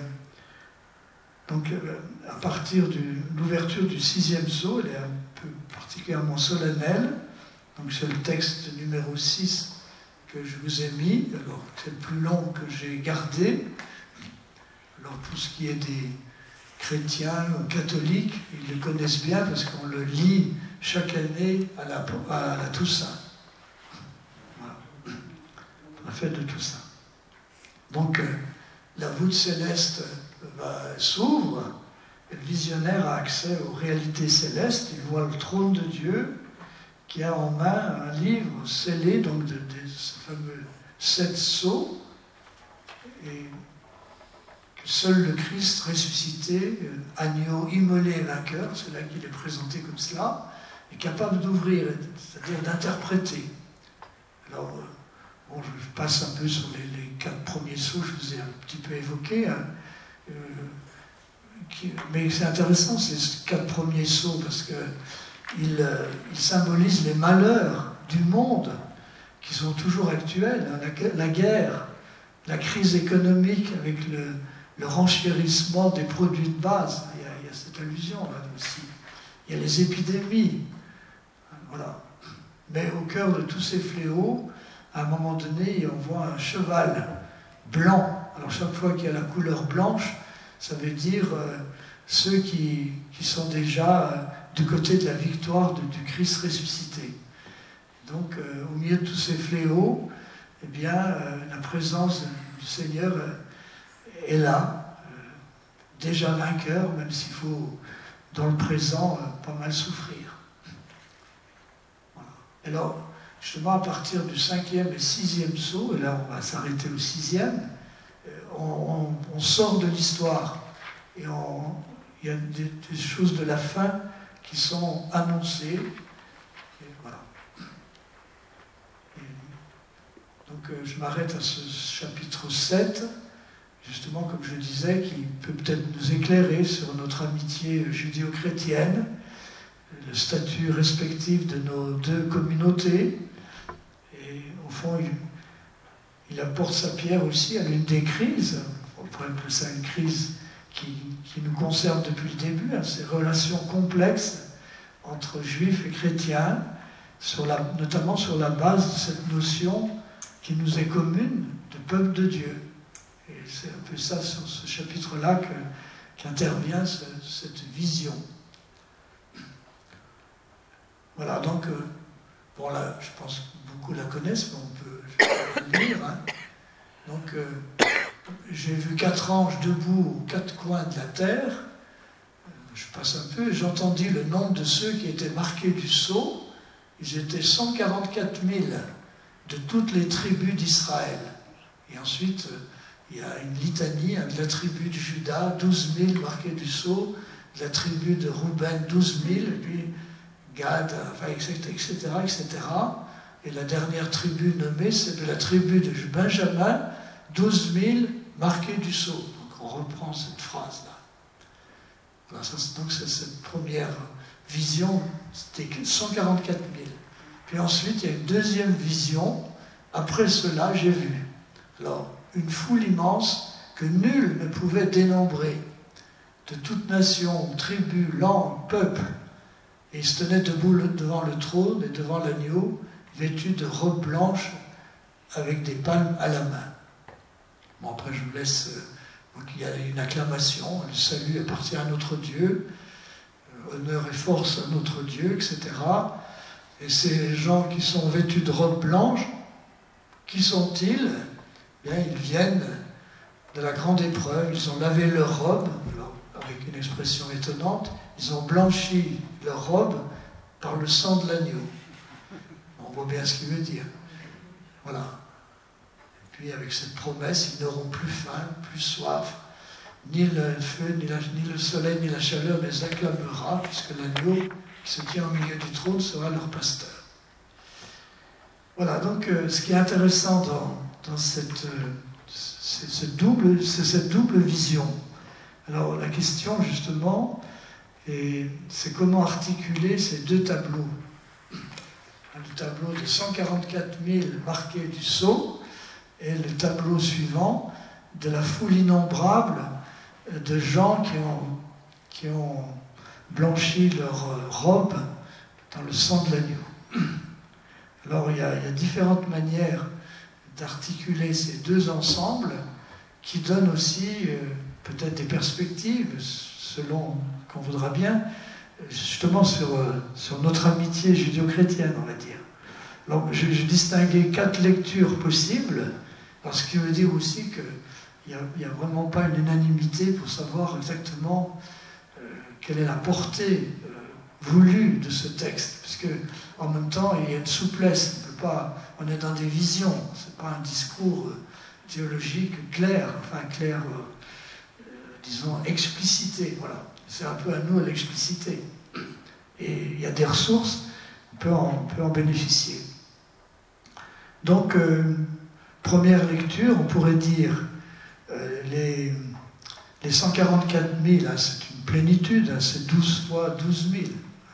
donc, à partir de l'ouverture du 6e sceau, elle est un peu particulièrement solennelle. Donc, c'est le texte numéro 6 que je vous ai mis. Alors, c'est le plus long que j'ai gardé. Alors, pour ce qui est chrétiens ou catholiques, ils le connaissent bien parce qu'on le lit chaque année à la Toussaint. Voilà. La fête de Toussaint. Donc, la voûte céleste s'ouvre, et le visionnaire a accès aux réalités célestes, il voit le trône de Dieu qui a en main un livre scellé, donc de ce fameux 7 sceaux, et que seul le Christ ressuscité, agneau immolé et vainqueur, c'est là qu'il est présenté comme cela, est capable d'ouvrir, c'est-à-dire d'interpréter. Alors, bon, je passe un peu sur les 4 premiers sceaux, je vous ai un petit peu évoqué, hein, mais c'est intéressant ces 4 premiers sceaux parce qu'ils symbolisent les malheurs du monde qui sont toujours actuels, hein, la guerre, la crise économique avec le renchérissement des produits de base, il y a cette allusion là aussi, il y a les épidémies, voilà. Mais au cœur de tous ces fléaux, à un moment donné, on voit un cheval blanc. Alors chaque fois qu'il y a la couleur blanche, ça veut dire ceux qui sont déjà du côté de la victoire du Christ ressuscité. Donc au milieu de tous ces fléaux, eh bien, la présence du Seigneur est là, déjà vainqueur, même s'il faut, dans le présent, pas mal souffrir. Voilà. Alors, justement, à partir du 5e et 6e sceau, et là on va s'arrêter au 6e, on sort de l'histoire et il y a des choses de la fin qui sont annoncées. Et voilà. Donc je m'arrête à ce chapitre 7, justement comme je disais, qui peut peut-être nous éclairer sur notre amitié judéo-chrétienne, le statut respectif de nos 2 communautés. Et au fond, il apporte sa pierre aussi à l'une des crises, on pourrait appeler ça une crise qui nous concerne depuis le début, hein, ces relations complexes entre juifs et chrétiens, notamment sur la base de cette notion qui nous est commune de peuple de Dieu. Et c'est un peu ça, sur ce chapitre-là, qu'intervient cette vision. Voilà, donc, bon là, je pense que beaucoup la connaissent, mais on peut le lire. Hein. Donc, j'ai vu 4 anges debout aux 4 coins de la terre. Je passe un peu, j'entendis le nombre de ceux qui étaient marqués du sceau. Ils étaient 144 000 de toutes les tribus d'Israël. Et ensuite, il y a une litanie, hein, de la tribu de Juda, 12 000 marqués du sceau, de la tribu de Rouben, 12 000, et puis Gad, enfin, etc. Et la dernière tribu nommée, c'est de la tribu de Benjamin, 12 000 marqués du sceau. Donc on reprend cette phrase-là. Voilà, donc c'est cette première vision, c'était 144 000. Puis ensuite, il y a une deuxième vision. Après cela, j'ai vu. Alors, une foule immense que nul ne pouvait dénombrer, de toute nation, tribu, langue, peuple. Et ils se tenaient debout devant le trône et devant l'agneau, vêtus de robes blanches avec des palmes à la main. Bon, après, je vous laisse. Donc, il y a une acclamation, le salut appartient à notre Dieu, honneur et force à notre Dieu, etc. Et ces gens qui sont vêtus de robes blanches, qui sont-ils ? Bien, ils viennent de la grande épreuve, ils ont lavé leurs robes, avec une expression étonnante, ils ont blanchi leurs robes par le sang de l'agneau. On voit bien ce qu'il veut dire. Voilà. Et puis avec cette promesse, ils n'auront plus faim, plus soif, ni le feu, ni le soleil, ni la chaleur les acclamera, puisque l'agneau qui se tient au milieu du trône sera leur pasteur. Voilà, donc ce qui est intéressant dans cette double vision. Alors la question justement, c'est comment articuler ces 2 tableaux. Le tableau de 144 000 marqués du sceau et le tableau suivant de la foule innombrable de gens qui ont blanchi leurs robes dans le sang de l'agneau. Alors il y a différentes manières d'articuler ces 2 ensembles qui donnent aussi peut-être des perspectives, selon qu'on voudra bien, justement sur notre amitié judéo-chrétienne, on va dire. Donc, je distinguais 4 lectures possibles, ce qui veut dire aussi qu'il n'y a vraiment pas une unanimité pour savoir exactement quelle est la portée voulue de ce texte, puisque en même temps il y a une souplesse, on est dans des visions, c'est pas un discours théologique clair, disons explicité, voilà. C'est un peu à nous à l'expliciter. Et il y a des ressources, on peut en bénéficier. Donc, première lecture, on pourrait dire les 144 000, hein, c'est une plénitude, hein, c'est 12 fois 12 000.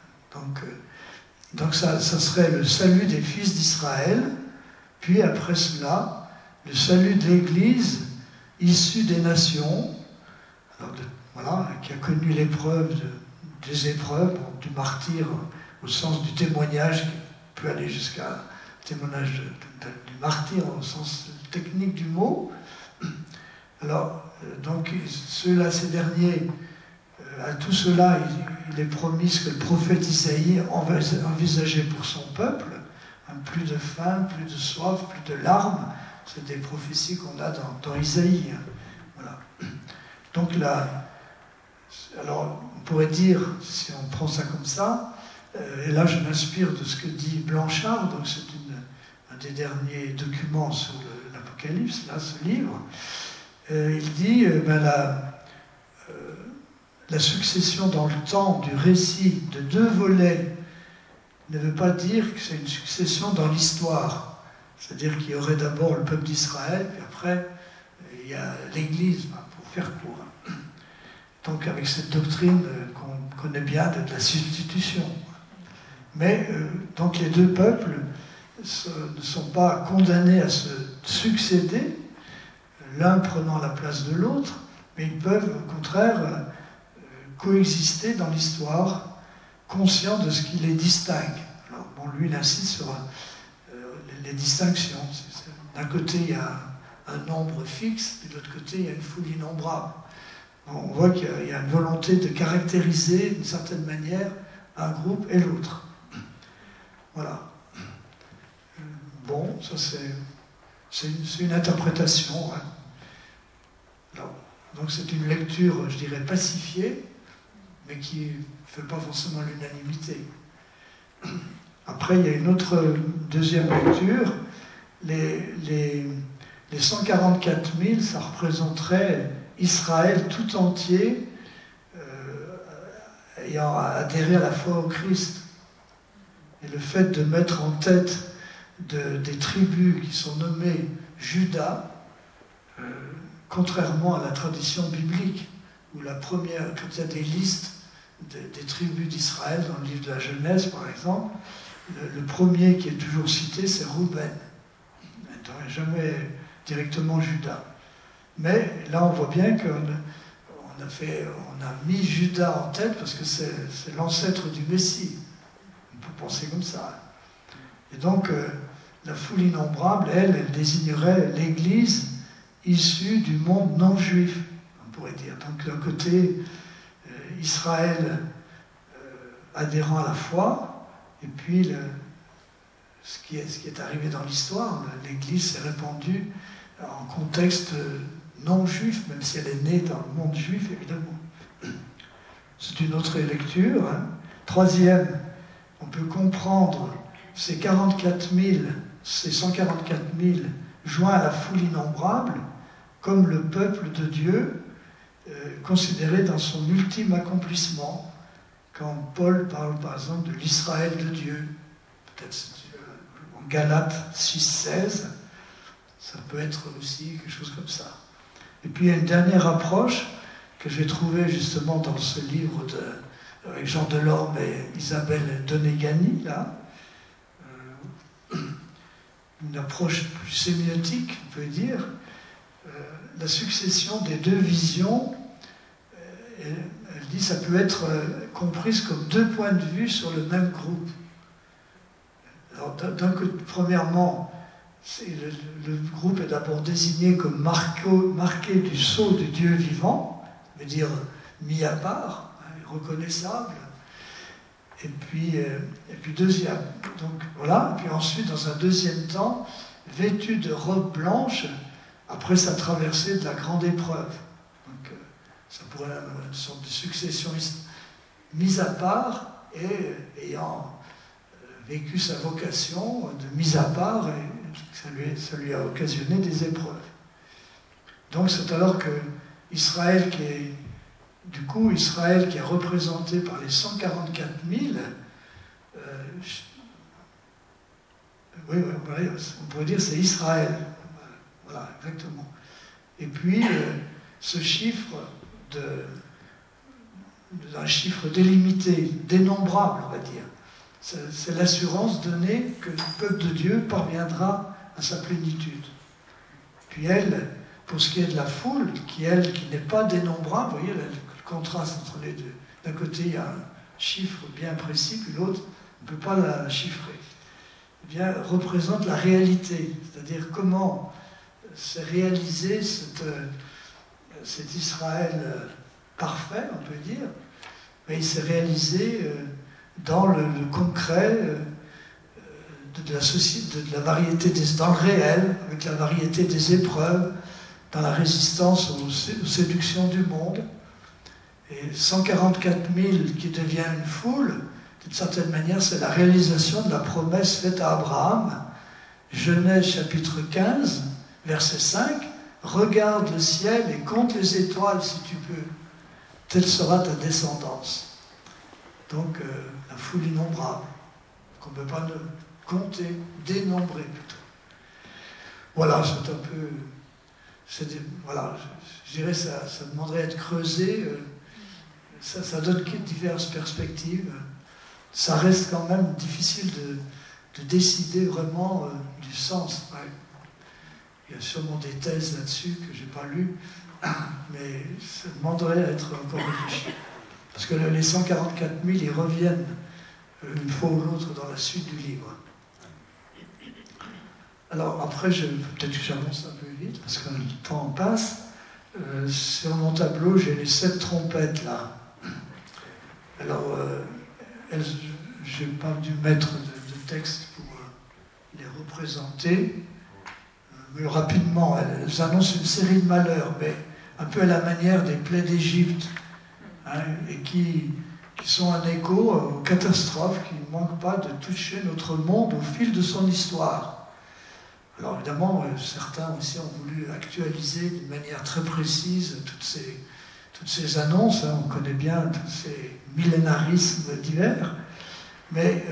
Donc ça serait le salut des fils d'Israël, puis après cela, le salut de l'Église issue des nations, qui a connu l'épreuve des épreuves, du martyre au sens du témoignage, qui peut aller jusqu'à témoignage du martyr au sens technique du mot. Alors, donc, ces derniers, à tout cela, il est promis ce que le prophète Isaïe envisageait pour son peuple, hein, plus de faim, plus de soif, plus de larmes. C'est des prophéties qu'on a dans Isaïe. Hein. Voilà. Donc là, alors on pourrait dire, si on prend ça comme ça, et là je m'inspire de ce que dit Blanchard, donc c'est un des derniers documents sur l'Apocalypse, là, ce livre. Il dit la succession dans le temps du récit de 2 volets ne veut pas dire que c'est une succession dans l'histoire. C'est-à-dire qu'il y aurait d'abord le peuple d'Israël, puis après il y a l'Église, pour faire court. Donc avec cette doctrine qu'on connaît bien de la substitution. Mais donc les 2 peuples ne sont pas condamnés à se succéder, l'un prenant la place de l'autre, mais ils peuvent au contraire coexister dans l'histoire, conscients de ce qui les distingue. Alors, bon, lui, il insiste sur les distinctions. D'un côté, il y a un nombre fixe, et de l'autre côté, il y a une foule innombrable. Bon, on voit qu'il y a une volonté de caractériser, d'une certaine manière, un groupe et l'autre. Voilà. Bon, ça c'est une interprétation. Hein. Alors, donc c'est une lecture, je dirais, pacifiée, mais qui ne fait pas forcément l'unanimité. Après, il y a une autre deuxième lecture. Les 144 000, ça représenterait Israël tout entier ayant adhéré à la foi au Christ. Et le fait de mettre en tête des tribus qui sont nommées Juda, contrairement à la tradition biblique, où la première, quand il y a des listes des tribus d'Israël, dans le livre de la Genèse par exemple, le premier qui est toujours cité, c'est Rouben. Il n'y a jamais directement Juda. Mais là, on voit bien qu'on a mis Juda en tête parce que c'est l'ancêtre du Messie. On peut penser comme ça. Et donc, la foule innombrable, elle désignerait l'Église issue du monde non juif, on pourrait dire. Donc, d'un côté, Israël adhérant à la foi, et puis ce qui est arrivé dans l'histoire, l'Église s'est répandue en contexte non juif, même si elle est née dans le monde juif, évidemment. C'est une autre lecture. Hein. Troisième, on peut comprendre ces 144 000 joints à la foule innombrable comme le peuple de Dieu, considéré dans son ultime accomplissement, quand Paul parle par exemple de l'Israël de Dieu, peut-être en Galates 6,16, ça peut être aussi quelque chose comme ça. Et puis il y a une dernière approche que j'ai trouvée justement dans ce livre avec Jean Delorme et Isabelle Donegani, là, une approche plus sémiotique, on peut dire, la succession des 2 visions, elle dit que ça peut être comprise comme 2 points de vue sur le même groupe. Alors, premièrement, le groupe est d'abord désigné comme marqué du sceau du Dieu vivant, veut dire mis à part, reconnaissable. Et puis deuxième, donc voilà. Et puis ensuite, dans un deuxième temps, vêtu de robe blanche, après sa traversée de la grande épreuve. Donc ça pourrait être une sorte de succession mise à part et ayant vécu sa vocation de mise à part, et ça lui a occasionné des épreuves. Donc c'est alors que Israël qui est représenté par les 144 000, on pourrait dire c'est Israël. Voilà, exactement. Et puis, ce chiffre un chiffre délimité, dénombrable, on va dire, c'est l'assurance donnée que le peuple de Dieu parviendra à sa plénitude. Puis elle, pour ce qui est de la foule, qui n'est pas dénombrable, vous voyez le contraste entre les deux. D'un côté, il y a un chiffre bien précis, puis l'autre, on ne peut pas la chiffrer. Eh bien, représente la réalité, c'est-à-dire comment s'est réalisé cet Israël parfait, on peut dire, mais il s'est réalisé dans le concret de la société, de la variété dans le réel, avec la variété des épreuves, dans la résistance aux séductions du monde. Et 144 000 qui devient une foule, d'une certaine manière, c'est la réalisation de la promesse faite à Abraham. Genèse chapitre 15, verset 5, « Regarde le ciel et compte les étoiles si tu peux, telle sera ta descendance. » Donc, la foule innombrable, qu'on ne peut pas compter, dénombrer plutôt. Voilà, c'est un peu... voilà, je dirais que ça demanderait à être creusé. Ça donne diverses perspectives. Ça reste quand même difficile de décider vraiment du sens. Ouais. Il y a sûrement des thèses là-dessus que je n'ai pas lues, mais ça demanderait à être encore réfléchi. Parce que les 144 000, ils reviennent une fois ou l'autre dans la suite du livre. Alors après, peut-être que j'avance un peu vite, parce que le temps passe. Sur mon tableau, j'ai les 7 trompettes là. Alors, je n'ai pas dû mettre de texte pour les représenter. Mais rapidement, elles annoncent une série de malheurs, mais un peu à la manière des plaies d'Égypte, hein, et qui sont un écho aux catastrophes qui ne manquent pas de toucher notre monde au fil de son histoire. Alors évidemment, certains aussi ont voulu actualiser d'une manière très précise toutes ces annonces, hein, on connaît bien tous ces millénarismes divers, mais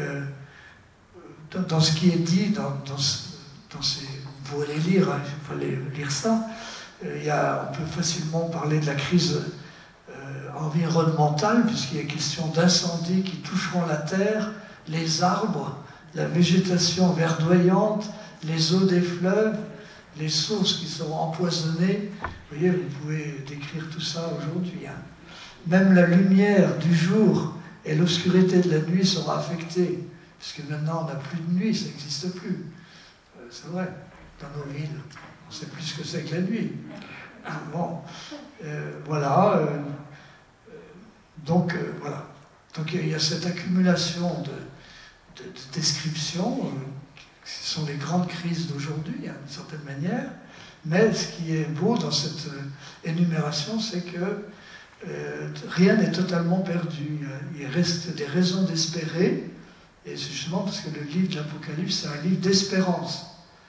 dans ce qui est dit, dans ces... Vous pouvez les lire, hein, il faut lire ça. On peut facilement parler de la crise environnementale, puisqu'il y a question d'incendies qui toucheront la terre, les arbres, la végétation verdoyante, les eaux des fleuves, les sources qui seront empoisonnées. Vous voyez, vous pouvez décrire tout ça aujourd'hui. Hein. Même la lumière du jour et l'obscurité de la nuit seront affectées, puisque maintenant on n'a plus de nuit, ça n'existe plus. C'est vrai. Dans nos villes, on ne sait plus ce que c'est que la nuit. Bon, voilà. Donc, voilà. Donc, il y a cette accumulation de descriptions, qui sont les grandes crises d'aujourd'hui, hein, d'une certaine manière. Mais ce qui est beau dans cette énumération, c'est que rien n'est totalement perdu. Il reste des raisons d'espérer, et c'est justement parce que le livre de l'Apocalypse, c'est un livre d'espérance.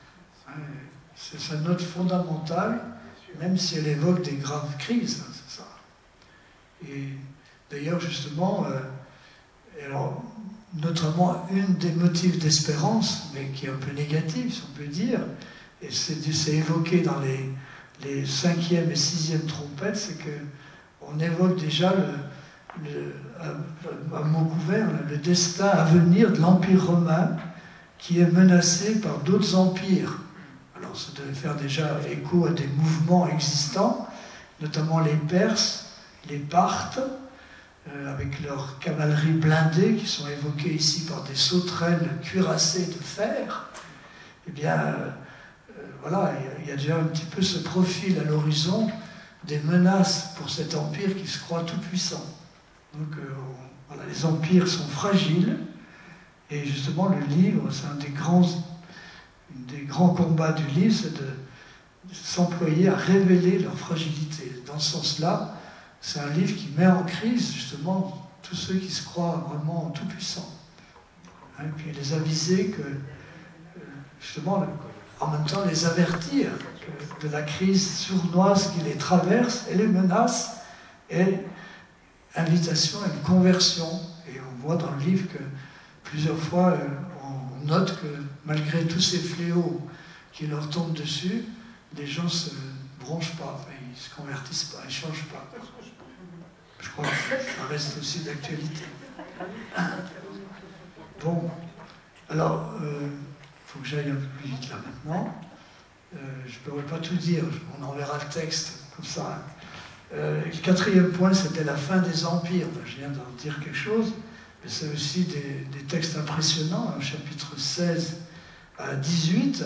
C'est sa note fondamentale, même si elle évoque des graves crises, hein, c'est ça. Et d'ailleurs, justement, alors, notamment une des motifs d'espérance, mais qui est un peu négative, si on peut dire, et c'est évoqué dans les 5e et 6e trompettes, c'est qu'on évoque déjà un mot couvert, le destin à venir de l'Empire romain, qui est menacé par d'autres empires. Alors ça devait faire déjà écho à des mouvements existants, notamment les Perses, les Parthes, avec leur cavalerie blindée, qui sont évoquées ici par des sauterelles cuirassées de fer. Eh bien, voilà, il y a déjà un petit peu ce profil à l'horizon des menaces pour cet empire qui se croit tout puissant. Donc voilà, les empires sont fragiles, et justement le livre, c'est un des grands combats du livre, c'est de s'employer à révéler leur fragilité. Dans ce sens-là, c'est un livre qui met en crise justement tous ceux qui se croient vraiment tout puissants. Et puis les aviser que, justement, en même temps les avertir de la crise sournoise qui les traverse et les menace, et invitation à une conversion. Et on voit dans le livre que plusieurs fois on note que malgré tous ces fléaux qui leur tombent dessus, les gens ne se bronchent pas, enfin, ils ne se convertissent pas, ils ne changent pas. Je crois que ça reste aussi d'actualité. Bon, alors, faut que j'aille un peu plus vite là maintenant. Je ne pourrais pas tout dire, on enverra le texte comme ça. Le quatrième point, c'était la fin des empires. Je viens d'en dire quelque chose, mais c'est aussi des textes impressionnants, chapitre 16 à 18.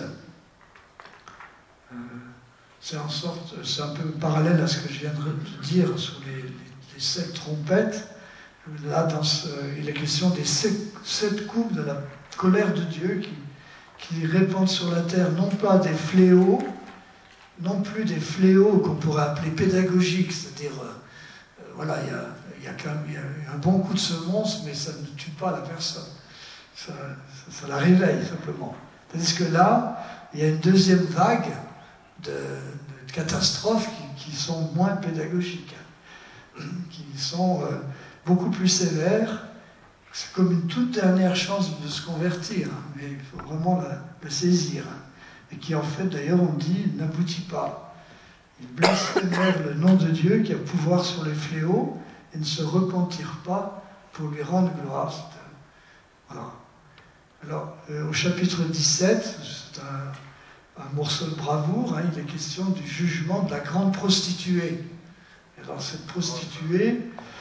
C'est un peu parallèle à ce que je viens de dire sur les 7 trompettes. Là, il est question des 7 coups de la colère de Dieu qui répandent sur la terre non pas des fléaux, non plus des fléaux qu'on pourrait appeler pédagogiques, c'est-à-dire, voilà, il y a un bon coup de semonce, mais ça ne tue pas la personne. Ça la réveille simplement. Tandis que là, il y a une deuxième vague de catastrophes qui sont moins pédagogiques, qui sont beaucoup plus sévères. C'est comme une toute dernière chance de se convertir, mais il faut vraiment la saisir. Et qui en fait, d'ailleurs, on dit, n'aboutit pas. Ils blasphémèrent le nom de Dieu qui a pouvoir sur les fléaux et ne se repentirent pas pour lui rendre gloire. Voilà. Alors, au chapitre 17, c'est un morceau de bravoure, il est question du jugement de la grande prostituée. Et alors, cette prostituée,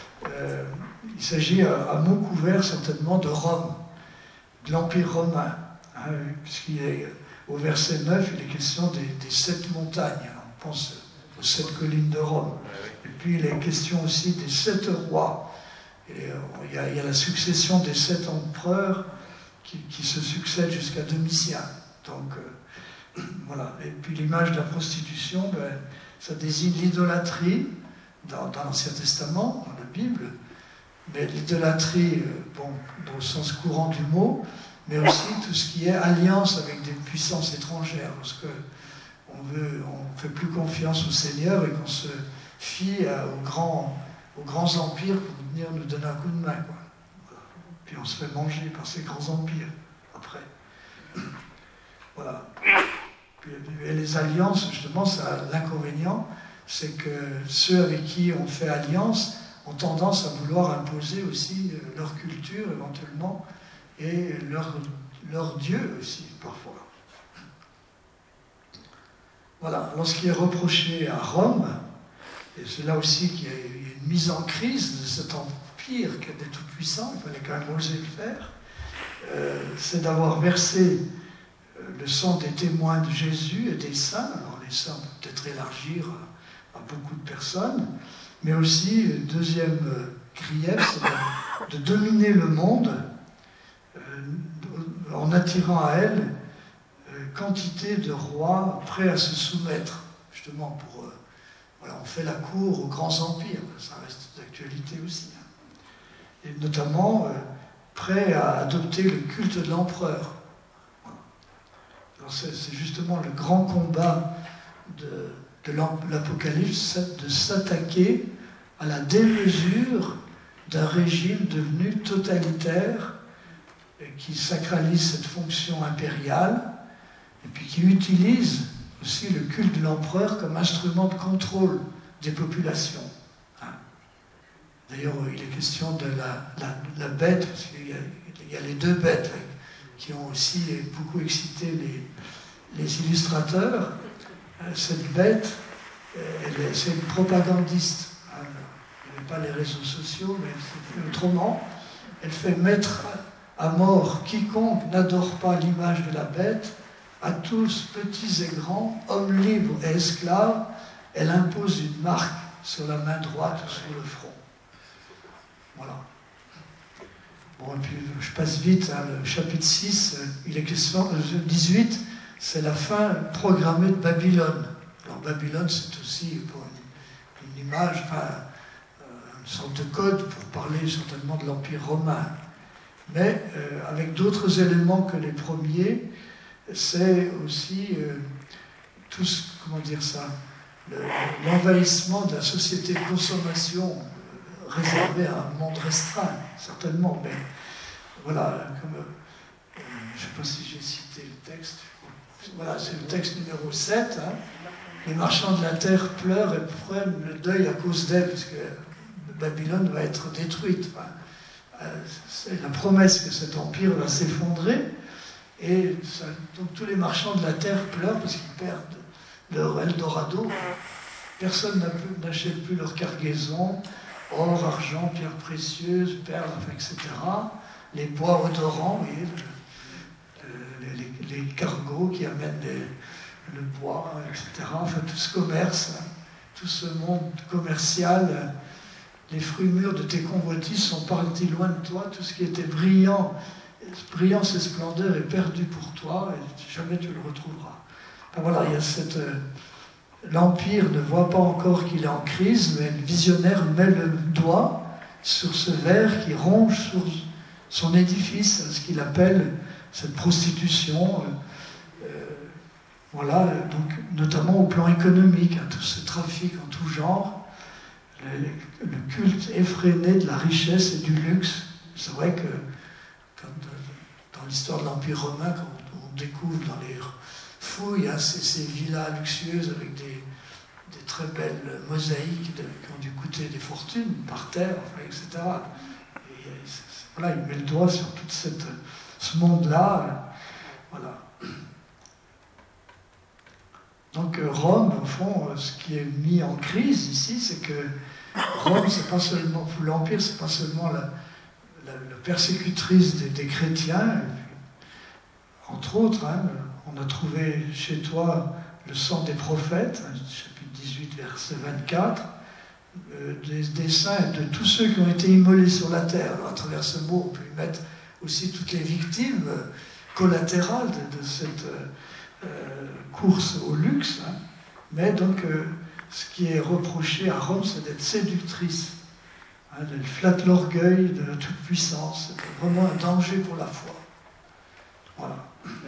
il s'agit à mot couvert certainement de Rome, de l'Empire romain, puisqu'il est au verset 9, il est question des 7 montagnes. Alors, on pense aux 7 collines de Rome. Et puis il est question aussi des 7 rois. Et il y a la succession des 7 empereurs qui se succèdent jusqu'à Domitien. Donc voilà. Et puis l'image de la prostitution, ça désigne l'idolâtrie dans l'Ancien Testament, dans la Bible. Mais l'idolâtrie, dans le sens courant du mot, mais aussi tout ce qui est alliance avec des puissances étrangères, parce qu'on ne fait plus confiance au Seigneur et qu'on se fie aux grands empires pour venir nous donner un coup de main. Quoi. Voilà. Puis on se fait manger par ces grands empires, après. Voilà. Et les alliances, justement, ça a l'inconvénient, c'est que ceux avec qui on fait alliance ont tendance à vouloir imposer aussi leur culture, éventuellement, et leur Dieu aussi, parfois. Voilà. Alors, ce qui est reproché à Rome, et c'est là aussi qu'il y a une mise en crise de cet empire qui était tout puissant, il fallait quand même oser le faire, c'est d'avoir versé le sang des témoins de Jésus et des saints. Alors, les saints peuvent peut-être élargir à beaucoup de personnes, mais aussi, deuxième grief, c'est de dominer le monde en attirant à elle quantité de rois prêts à se soumettre, justement pour... voilà, on fait la cour aux grands empires, ça reste d'actualité aussi. Et notamment prêts à adopter le culte de l'empereur. Voilà. C'est justement le grand combat de l'Apocalypse, de s'attaquer à la démesure d'un régime devenu totalitaire et qui sacralise cette fonction impériale et puis qui utilise aussi le culte de l'empereur comme instrument de contrôle des populations. D'ailleurs, il est question de la bête, parce qu'il y a les 2 bêtes là, qui ont aussi beaucoup excité les illustrateurs. Cette bête, c'est une propagandiste. Elle n'est pas les réseaux sociaux, mais c'est autrement. Elle fait mettre à mort quiconque n'adore pas l'image de la bête, à tous, petits et grands, hommes libres et esclaves, elle impose une marque sur la main droite ou sur le front. Voilà. Bon, et puis je passe vite, hein, le chapitre 6, il est question, 18, c'est la fin programmée de Babylone. Alors Babylone, c'est aussi pour une image, enfin, une sorte de code pour parler certainement de l'Empire romain. Mais avec d'autres éléments que les premiers, c'est aussi tout ce, comment dire ça, l'envahissement de la société de consommation réservée à un monde restreint, certainement. Mais voilà, comme, je ne sais pas si j'ai cité le texte. Voilà, c'est le texte numéro 7. Hein. Les marchands de la terre pleurent et prennent le deuil à cause d'elle, parce que Babylone va être détruite. Enfin, c'est la promesse que cet empire va s'effondrer. Et ça, donc tous les marchands de la terre pleurent parce qu'ils perdent leur Eldorado. Personne n'achète plus leur cargaison, or, argent, pierres précieuses, perles, enfin, etc. Les bois odorants, et les cargos qui amènent le bois, etc. Enfin, tout ce commerce, tout ce monde commercial, les fruits mûrs de tes convoitises sont partis loin de toi, tout ce qui était brillance et splendeur est perdu pour toi, et jamais tu le retrouveras. Enfin, voilà, il y a cette... L'Empire ne voit pas encore qu'il est en crise, mais le visionnaire met le doigt sur ce ver qui ronge sur son édifice, ce qu'il appelle cette prostitution, voilà, donc, notamment au plan économique, hein, tout ce trafic en tout genre, le culte effréné de la richesse et du luxe. C'est vrai que dans l'histoire de l'Empire romain, quand on découvre dans les fouilles hein, ces villas luxueuses avec des très belles mosaïques qui ont dû coûter des fortunes par terre, enfin, etc. Et, voilà, il met le doigt sur tout ce monde-là. Voilà. Donc Rome, au fond, ce qui est mis en crise ici, c'est que Rome, c'est pas seulement, l'Empire, c'est pas seulement la persécutrice des chrétiens. Entre autres, hein, on a trouvé chez toi le sang des prophètes, chapitre 18, verset 24, des saints et de tous ceux qui ont été immolés sur la terre. Alors, à travers ce mot, on peut y mettre aussi toutes les victimes collatérales de cette course au luxe. Hein. Mais donc, ce qui est reproché à Rome, c'est d'être séductrice. Hein, elle flatte l'orgueil de la toute-puissance. C'est vraiment un danger pour la foi. Voilà.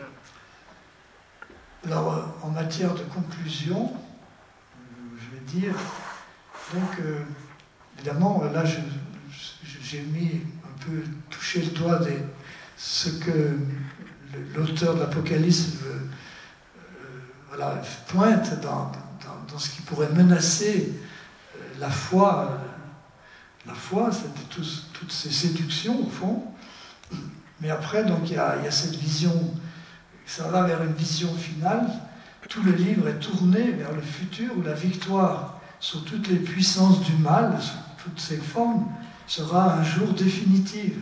Alors, en matière de conclusion, je vais dire, donc, évidemment, là, j'ai mis un peu, touché le doigt de ce que l'auteur de l'Apocalypse voilà, pointe dans ce qui pourrait menacer la foi. La foi, c'est toutes ces séductions, au fond. Mais après, donc, il y a cette vision. Ça va vers une vision finale. Tout le livre est tourné vers le futur où la victoire sur toutes les puissances du mal, sur toutes ses formes, sera un jour définitive.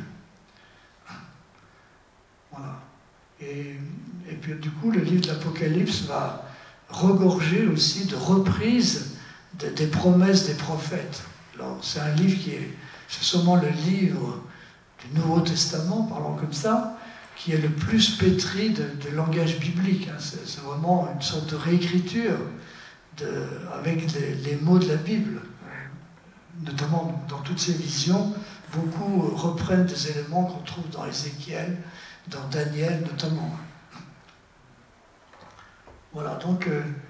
Voilà. Et puis du coup, le livre de l'Apocalypse va regorger aussi de reprises des promesses des prophètes. Alors, c'est un livre c'est sûrement le livre du Nouveau Testament, parlons comme ça, qui est le plus pétri de langage biblique. Hein. C'est vraiment une sorte de réécriture avec les mots de la Bible. Notamment dans toutes ces visions, beaucoup reprennent des éléments qu'on trouve dans Ézéchiel, dans Daniel notamment. Voilà, donc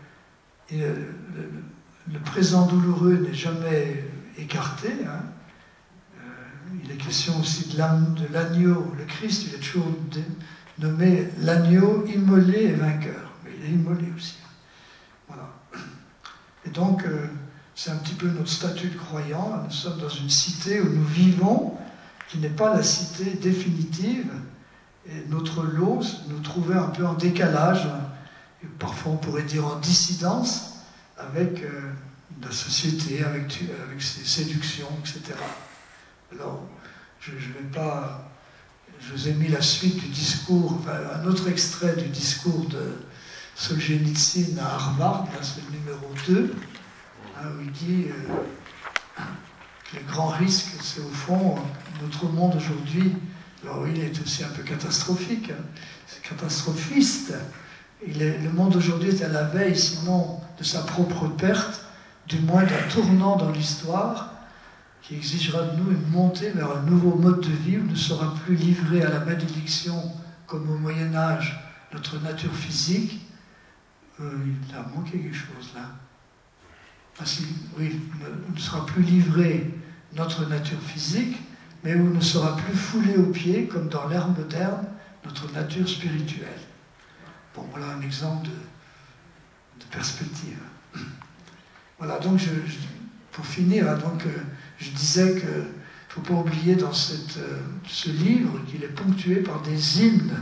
le présent douloureux n'est jamais écarté. Hein. Il est question aussi de l'agneau. Le Christ, il est toujours nommé l'agneau immolé et vainqueur. Mais il est immolé aussi. Voilà. Et donc, c'est un petit peu notre statut de croyant. Nous sommes dans une cité où nous vivons, qui n'est pas la cité définitive. Et notre lot, nous trouvait un peu en décalage, et parfois on pourrait dire en dissidence, avec la société, avec ses séductions, etc. Alors, je vous ai mis la suite du discours, enfin, un autre extrait du discours de Solzhenitsyn à Harvard, là c'est le numéro 2, où il dit que le grand risque, c'est au fond notre monde aujourd'hui. Alors il est aussi un peu catastrophique, c'est catastrophiste. Le monde aujourd'hui est à la veille, sinon de sa propre perte, du moins d'un tournant dans l'histoire qui exigera de nous une montée vers un nouveau mode de vie où ne sera plus livré à la malédiction comme au Moyen-Âge notre nature physique. Il a manqué quelque chose là. Oui, ne sera plus livré notre nature physique, mais où ne sera plus foulé aux pieds, comme dans l'ère moderne, notre nature spirituelle. Bon, voilà un exemple de perspective. Voilà, donc pour finir, je disais qu'il ne faut pas oublier dans ce livre qu'il est ponctué par des hymnes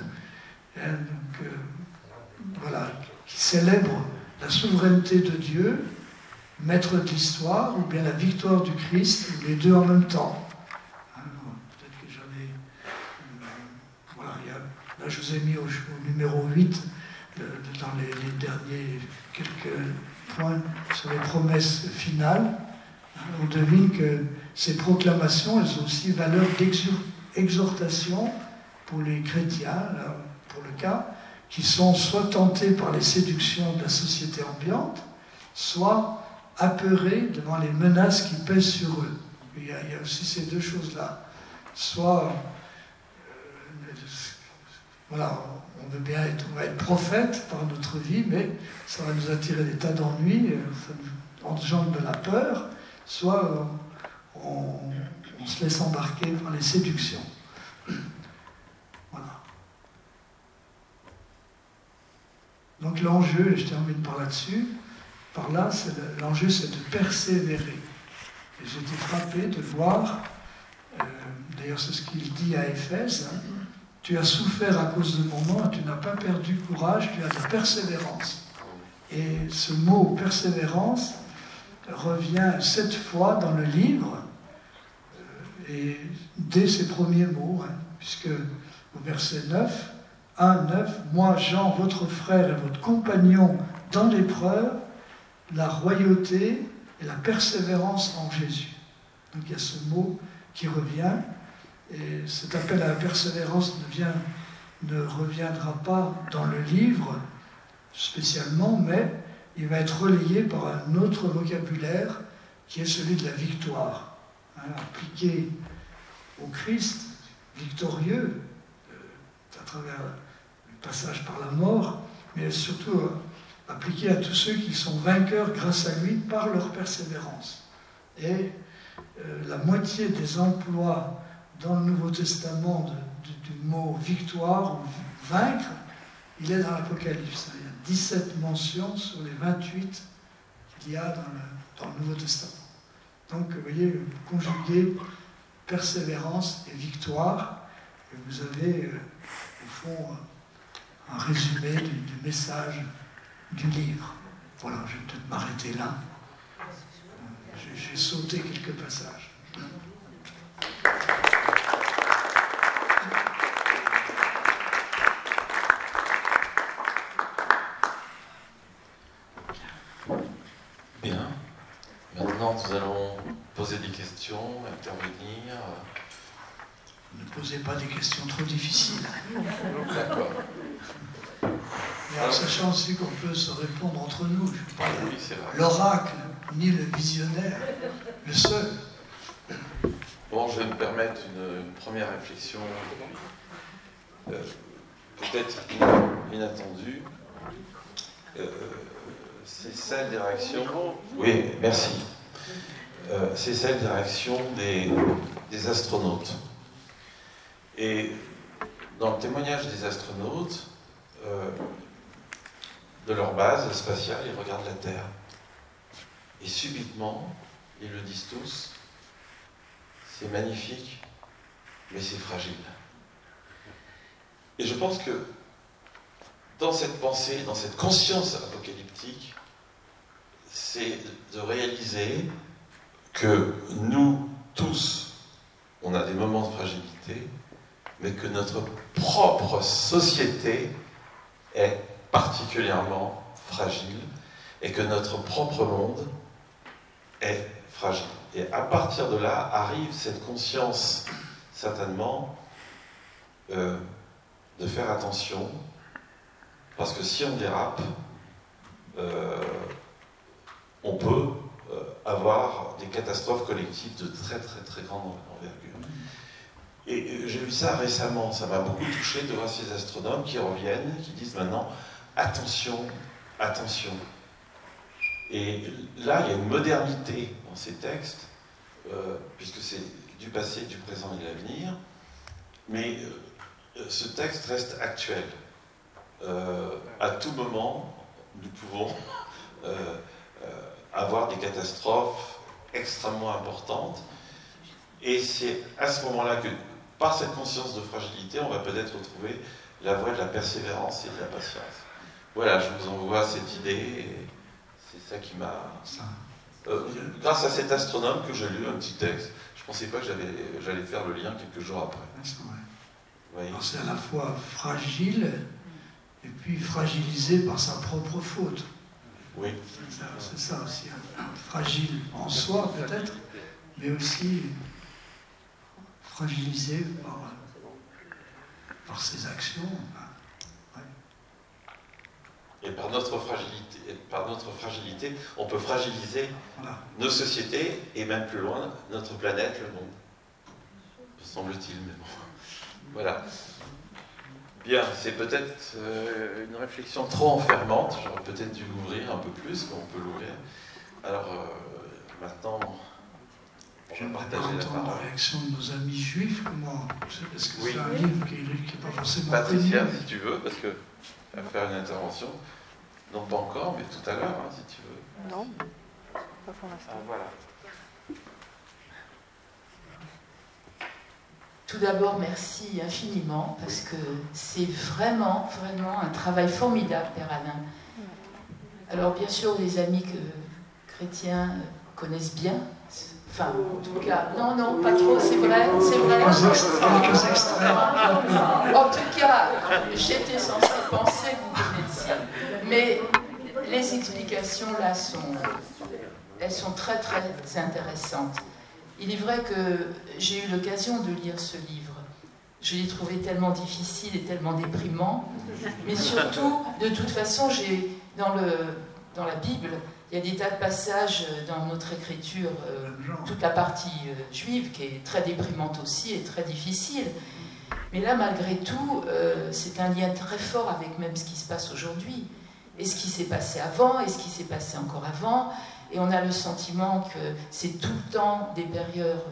qui célèbrent la souveraineté de Dieu, maître de l'histoire, ou bien la victoire du Christ, ou les deux en même temps. Peut-être que j'en ai... là, je vous ai mis au numéro 8, dans les derniers quelques points sur les promesses finales. On devine que ces proclamations, elles ont aussi valeur d'exhortation pour les chrétiens, là, pour le cas, qui sont soit tentés par les séductions de la société ambiante, soit apeurés devant les menaces qui pèsent sur eux. Il y a aussi ces deux choses-là. Soit, on va être prophète par notre vie, mais ça va nous attirer des tas d'ennuis, ça nous engendre de la peur, soit on se laisse embarquer par les séductions. Voilà. Donc l'enjeu, et je termine par là, l'enjeu c'est de persévérer. Et j'ai été frappé de voir, d'ailleurs c'est ce qu'il dit à Éphèse, tu as souffert à cause de mon nom, tu n'as pas perdu courage, tu as de la persévérance. Et ce mot persévérance revient 7 fois dans le livre, et dès ses premiers mots, puisque au verset 9, 1:9, moi Jean, votre frère et votre compagnon dans l'épreuve, la royauté et la persévérance en Jésus. Donc il y a ce mot qui revient, et cet appel à la persévérance ne reviendra pas dans le livre spécialement, mais il va être relayé par un autre vocabulaire qui est celui de la victoire, appliqué au Christ victorieux à travers le passage par la mort, mais surtout appliqué à tous ceux qui sont vainqueurs grâce à lui par leur persévérance. Et la moitié des emplois dans le Nouveau Testament du mot victoire ou vaincre, il est dans l'Apocalypse. Il y a 17 mentions sur les 28 qu'il y a dans le Nouveau Testament. Donc, vous voyez, conjuguer persévérance et victoire, et vous avez, au fond, un résumé du message du livre. Voilà, je vais peut-être m'arrêter là. J'ai sauté quelques passages. Bien. Maintenant, nous allons poser des questions, intervenir. Ne posez pas des questions trop difficiles. D'accord. Mais en sachant aussi qu'on peut se répondre entre nous. Je ne suis pas Oui, c'est vrai. l'oracle, ni le visionnaire, le seul. Bon, je vais me permettre une première réflexion, peut-être inattendue. C'est celle des réactions. Oui, merci. C'est celle des réactions des astronautes. Et dans le témoignage des astronautes, de leur base spatiale, ils regardent la Terre. Et subitement, ils le disent tous, c'est magnifique, mais c'est fragile. Et je pense que dans cette pensée, dans cette conscience apocalyptique, c'est de réaliser que nous tous, on a des moments de fragilité, mais que notre propre société est particulièrement fragile et que notre propre monde est fragile. Et à partir de là arrive cette conscience, certainement, de faire attention, parce que si on dérape, on peut avoir des catastrophes collectives de très très très grande envergure. Et j'ai vu ça récemment, ça m'a beaucoup touché de voir ces astronomes qui reviennent, qui disent maintenant attention, attention. Et là, il y a une modernité dans ces textes, puisque c'est du passé, du présent et de l'avenir, mais ce texte reste actuel. À tout moment, nous pouvons avoir des catastrophes extrêmement importantes, et c'est à ce moment-là que, par cette conscience de fragilité, on va peut-être retrouver la voie de la persévérance et de la patience. Voilà, je vous envoie cette idée, et c'est ça qui m'a... grâce à cet astronome que j'ai lu un petit texte, je ne pensais pas que j'allais faire le lien quelques jours après. Alors c'est à la fois fragile et puis fragilisé par sa propre faute. Oui. C'est ça aussi. Fragile en soi peut-être, mais aussi fragilisé par ses actions. Et par notre fragilité, on peut fragiliser nos sociétés et même plus loin, notre planète, le monde. Semble-t-il, mais bon. Voilà. Bien, c'est peut-être une réflexion trop enfermante. J'aurais peut-être dû l'ouvrir un peu plus, mais on peut l'ouvrir. Alors, maintenant, on va partager la parole. La réaction de nos amis juifs, comment... Est-ce que oui. c'est un livre qui n'est pas forcément Patricia, connu, si tu veux, parce que tu vas faire une intervention. Non, pas encore, mais tout à l'heure, hein, si tu veux. Non, pas pour l'instant. Voilà. Tout d'abord, merci infiniment, parce que c'est vraiment, vraiment un travail formidable, Père Alain. Alors, bien sûr, les amis chrétiens connaissent bien, enfin, en tout cas, non, pas trop, c'est vrai. quelques extraits. En tout cas, j'étais censée penser que vous connaissiez. Mais les explications, là, elles sont très, très intéressantes. Il est vrai que j'ai eu l'occasion de lire ce livre. Je l'ai trouvé tellement difficile et tellement déprimant. Mais surtout, de toute façon, dans la Bible, il y a des tas de passages dans notre écriture, toute la partie juive, qui est très déprimante aussi et très difficile. Mais là, malgré tout, c'est un lien très fort avec même ce qui se passe aujourd'hui. Et ce qui s'est passé avant, et ce qui s'est passé encore avant. Et on a le sentiment que c'est tout le temps des périodes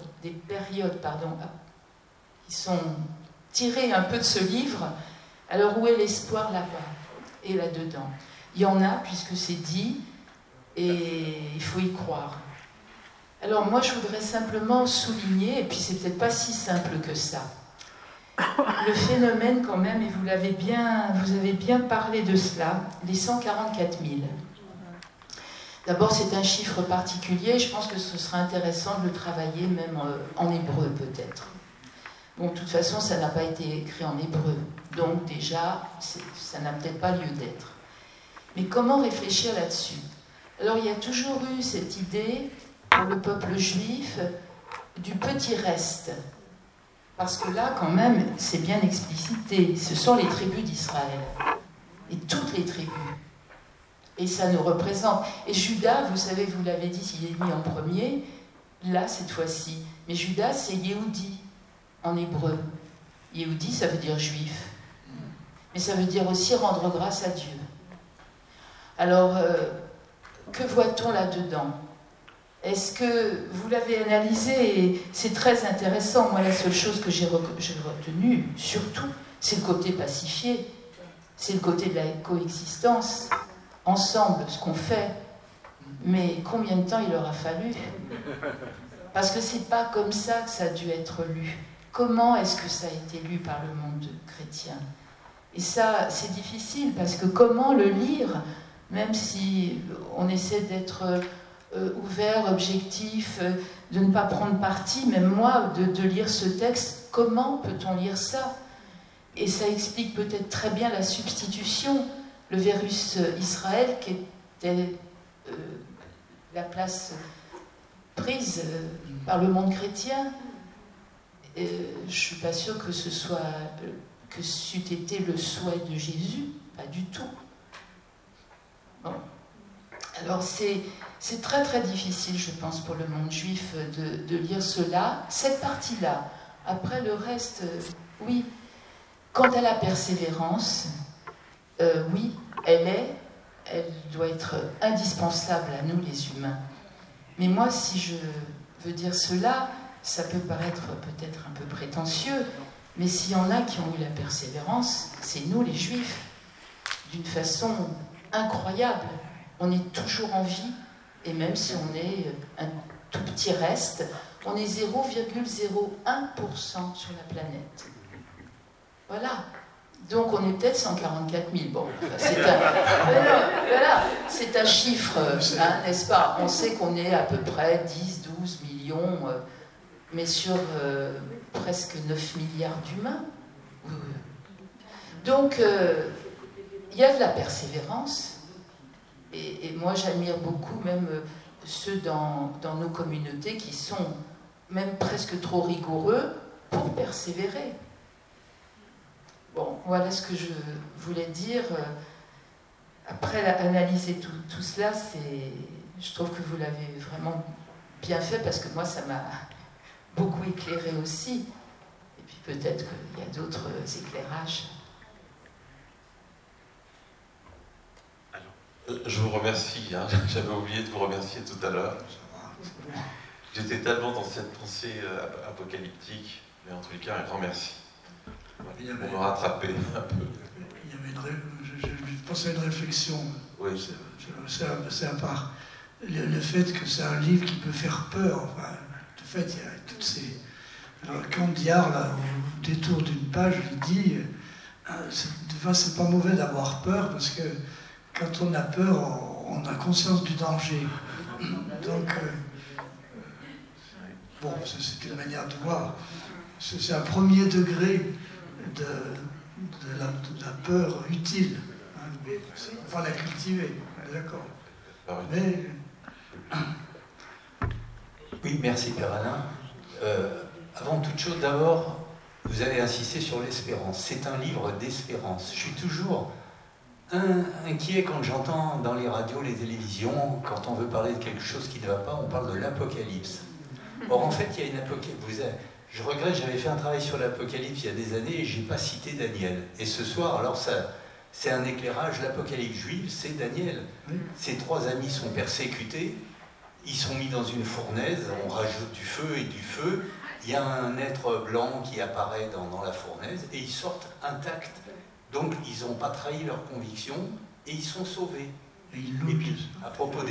qui sont tirées un peu de ce livre. Alors où est l'espoir là-bas et là-dedans? Il y en a, puisque c'est dit, et il faut y croire. Alors moi, je voudrais simplement souligner, et puis c'est peut-être pas si simple que ça, le phénomène quand même, et vous avez bien parlé de cela, les 144 000. D'abord, c'est un chiffre particulier, je pense que ce sera intéressant de le travailler même en hébreu peut-être. Bon, de toute façon, ça n'a pas été écrit en hébreu, donc déjà, ça n'a peut-être pas lieu d'être. Mais comment réfléchir là-dessus? Alors, il y a toujours eu cette idée, pour le peuple juif, du petit reste. Parce que là, quand même, c'est bien explicité. Ce sont les tribus d'Israël. Et toutes les tribus. Et ça nous représente. Et Judas, vous savez, vous l'avez dit, s'il est mis en premier, là, cette fois-ci. Mais Judas, c'est Yehudi, en hébreu. Yehudi, ça veut dire juif. Mais ça veut dire aussi rendre grâce à Dieu. Alors, que voit-on là-dedans? Est-ce que vous l'avez analysé? Et c'est très intéressant. Moi, la seule chose que j'ai retenue, surtout, c'est le côté pacifié. C'est le côté de la coexistence. Ensemble, ce qu'on fait. Mais combien de temps il aura fallu? Parce que c'est pas comme ça que ça a dû être lu. Comment est-ce que ça a été lu par le monde chrétien? Et ça, c'est difficile, parce que comment le lire, même si on essaie d'être ouvert, objectif, de ne pas prendre parti, même moi, de lire ce texte, comment peut-on lire ça? Et ça explique peut-être très bien la substitution, le virus Israël, qui était la place prise par le monde chrétien. Je ne suis pas sûre que ce soit que c'eût été le souhait de Jésus, pas du tout. Bon. Alors c'est très très difficile, je pense, pour le monde juif de lire cela, cette partie-là. Après le reste, oui. Quant à la persévérance, oui, elle doit être indispensable à nous les humains. Mais moi, si je veux dire cela, ça peut paraître peut-être un peu prétentieux, mais s'il y en a qui ont eu la persévérance, c'est nous les Juifs, d'une façon incroyable. On est toujours en vie, et même si on est un tout petit reste, on est 0,01% sur la planète. Voilà. Donc on est peut-être 144 000. Bon, c'est un chiffre, hein, n'est-ce pas? On sait qu'on est à peu près 10-12 millions, mais sur presque 9 milliards d'humains. Donc il y a de la persévérance, et moi j'admire beaucoup même ceux dans nos communautés qui sont même presque trop rigoureux pour persévérer. Bon, voilà ce que je voulais dire. Après analyser tout cela, je trouve que vous l'avez vraiment bien fait, parce que moi, ça m'a beaucoup éclairé aussi. Et puis peut-être qu'il y a d'autres éclairages. Alors, je vous remercie. Hein. J'avais oublié de vous remercier tout à l'heure. J'étais tellement dans cette pensée apocalyptique, mais en tous les cas, un grand merci. On va rattraper un peu. Il y avait je pensais à une réflexion. Oui. C'est à part. Le fait que c'est un livre qui peut faire peur. Enfin, de fait, il y a toutes ces. Alors, quand Diard, là, au détour d'une page, il dit c'est pas mauvais d'avoir peur, parce que quand on a peur, on a conscience du danger. Donc, bon, c'est une manière de voir. C'est un premier degré de la peur utile. Hein, mais il faut la cultiver, d'accord. Mais... Oui, merci Père Alain. Avant toute chose, d'abord, vous avez insisté sur l'espérance. C'est un livre d'espérance. Je suis toujours inquiet quand j'entends dans les radios, les télévisions, quand on veut parler de quelque chose qui ne va pas, on parle de l'apocalypse. Or, en fait, il y a une apocalypse. Je regrette, j'avais fait un travail sur l'Apocalypse il y a des années et je n'ai pas cité Daniel. Et ce soir, alors ça, c'est un éclairage, l'Apocalypse juive, c'est Daniel. Oui. Ses 3 amis sont persécutés, ils sont mis dans une fournaise, on rajoute du feu et du feu, il y a un être blanc qui apparaît dans la fournaise et ils sortent intacts. Donc ils n'ont pas trahi leurs convictions et ils sont sauvés. Et puis, à propos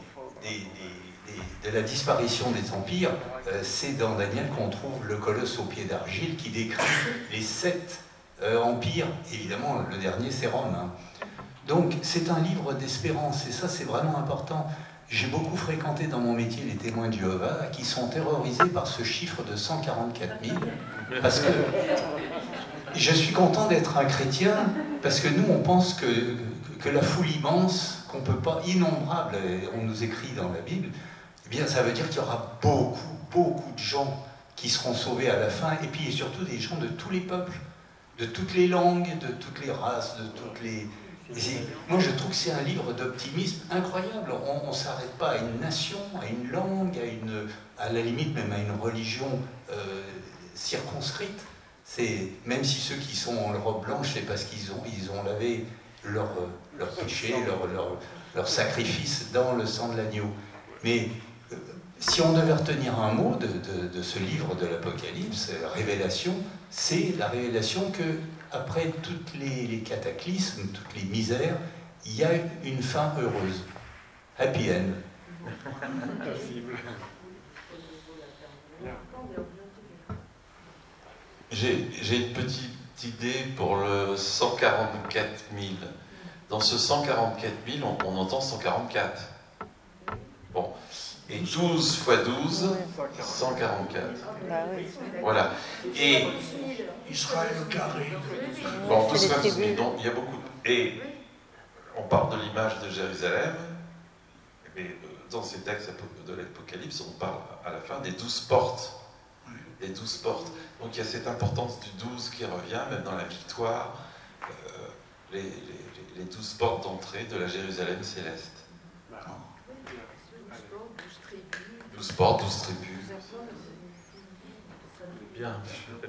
de la disparition des empires, c'est dans Daniel qu'on trouve le colosse au pied d'argile qui décrit les 7 empires. Évidemment, le dernier, c'est Rome. Hein. Donc, c'est un livre d'espérance, et ça, c'est vraiment important. J'ai beaucoup fréquenté dans mon métier les témoins de Jéhovah qui sont terrorisés par ce chiffre de 144 000, parce que je suis content d'être un chrétien, parce que nous, on pense que la foule immense, qu'on peut pas, innombrable, on nous écrit dans la Bible, eh bien, ça veut dire qu'il y aura beaucoup de gens qui seront sauvés à la fin, et puis surtout des gens de tous les peuples, de toutes les langues, de toutes les races, de toutes les... Moi, je trouve que c'est un livre d'optimisme incroyable. On ne s'arrête pas à une nation, à une langue, à la limite même à une religion circonscrite. Même si ceux qui sont en robe blanche, c'est parce qu'ils ont lavé leur péché, leur sacrifice dans le sang de l'agneau. Mais si on devait retenir un mot de ce livre de l'Apocalypse, Révélation, c'est la révélation que après tous les cataclysmes, toutes les misères, il y a une fin heureuse. Happy end. J'ai une petite idée pour le 144 000. Dans ce 144 000, on entend 144. Bon. Et 12 x 12, 144. Voilà. Et Israël au carré. Bon, 12 x 12 000, donc il y a beaucoup. Et on parle de l'image de Jérusalem. Mais dans ces textes de l'Apocalypse, on parle à la fin des 12 portes. Les 12 portes. Donc il y a cette importance du 12 qui revient, même dans la victoire, les 12 portes d'entrée de la Jérusalem céleste. 12 portes, 12 tribus. Bien.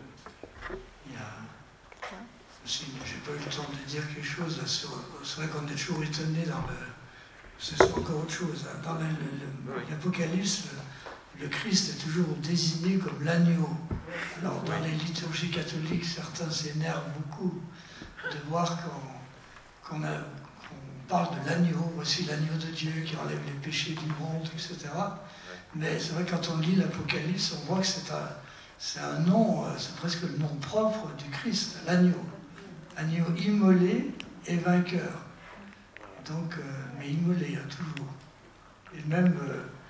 J'ai pas eu le temps de dire quelque chose là sur. C'est vrai qu'on est toujours étonné dans le. C'est encore autre chose. Hein. Dans l'Apocalypse, le Christ est toujours désigné comme l'agneau. Alors dans les liturgies catholiques, certains s'énervent beaucoup de voir qu'on parle de l'agneau. Voici l'agneau de Dieu qui enlève les péchés du monde, etc. Mais c'est vrai quand on lit l'Apocalypse, on voit que c'est un nom, c'est presque le nom propre du Christ, l'agneau. Agneau immolé et vainqueur. Donc, mais immolé, hein, toujours. Et même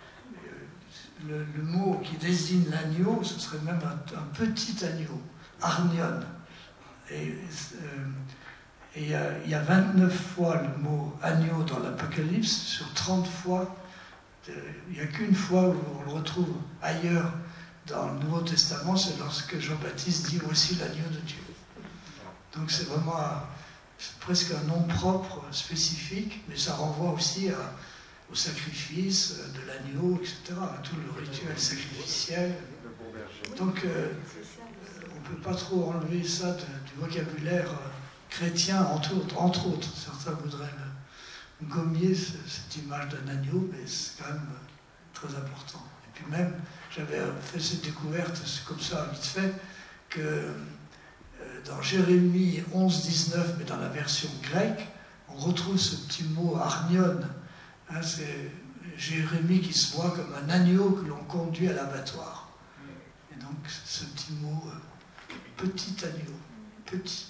le mot qui désigne l'agneau, ce serait même un petit agneau, arnion. Et il y a 29 fois le mot agneau dans l'Apocalypse, sur 30 fois. Il n'y a qu'une fois où on le retrouve ailleurs dans le Nouveau Testament, c'est lorsque Jean-Baptiste dit « Voici l'agneau de Dieu ». Donc c'est vraiment presque un nom propre, spécifique, mais ça renvoie aussi au sacrifice de l'agneau, etc., à tout le rituel sacrificiel. Donc on ne peut pas trop enlever ça du vocabulaire chrétien, entre autres. Certains voudraient gommer cette image d'un agneau, mais c'est quand même très important. Et puis même, j'avais fait cette découverte, c'est comme ça, vite fait, que dans Jérémie 11-19, mais dans la version grecque, on retrouve ce petit mot arnion. Hein, c'est Jérémie qui se voit comme un agneau que l'on conduit à l'abattoir. Et donc, ce petit mot, petit agneau, petit.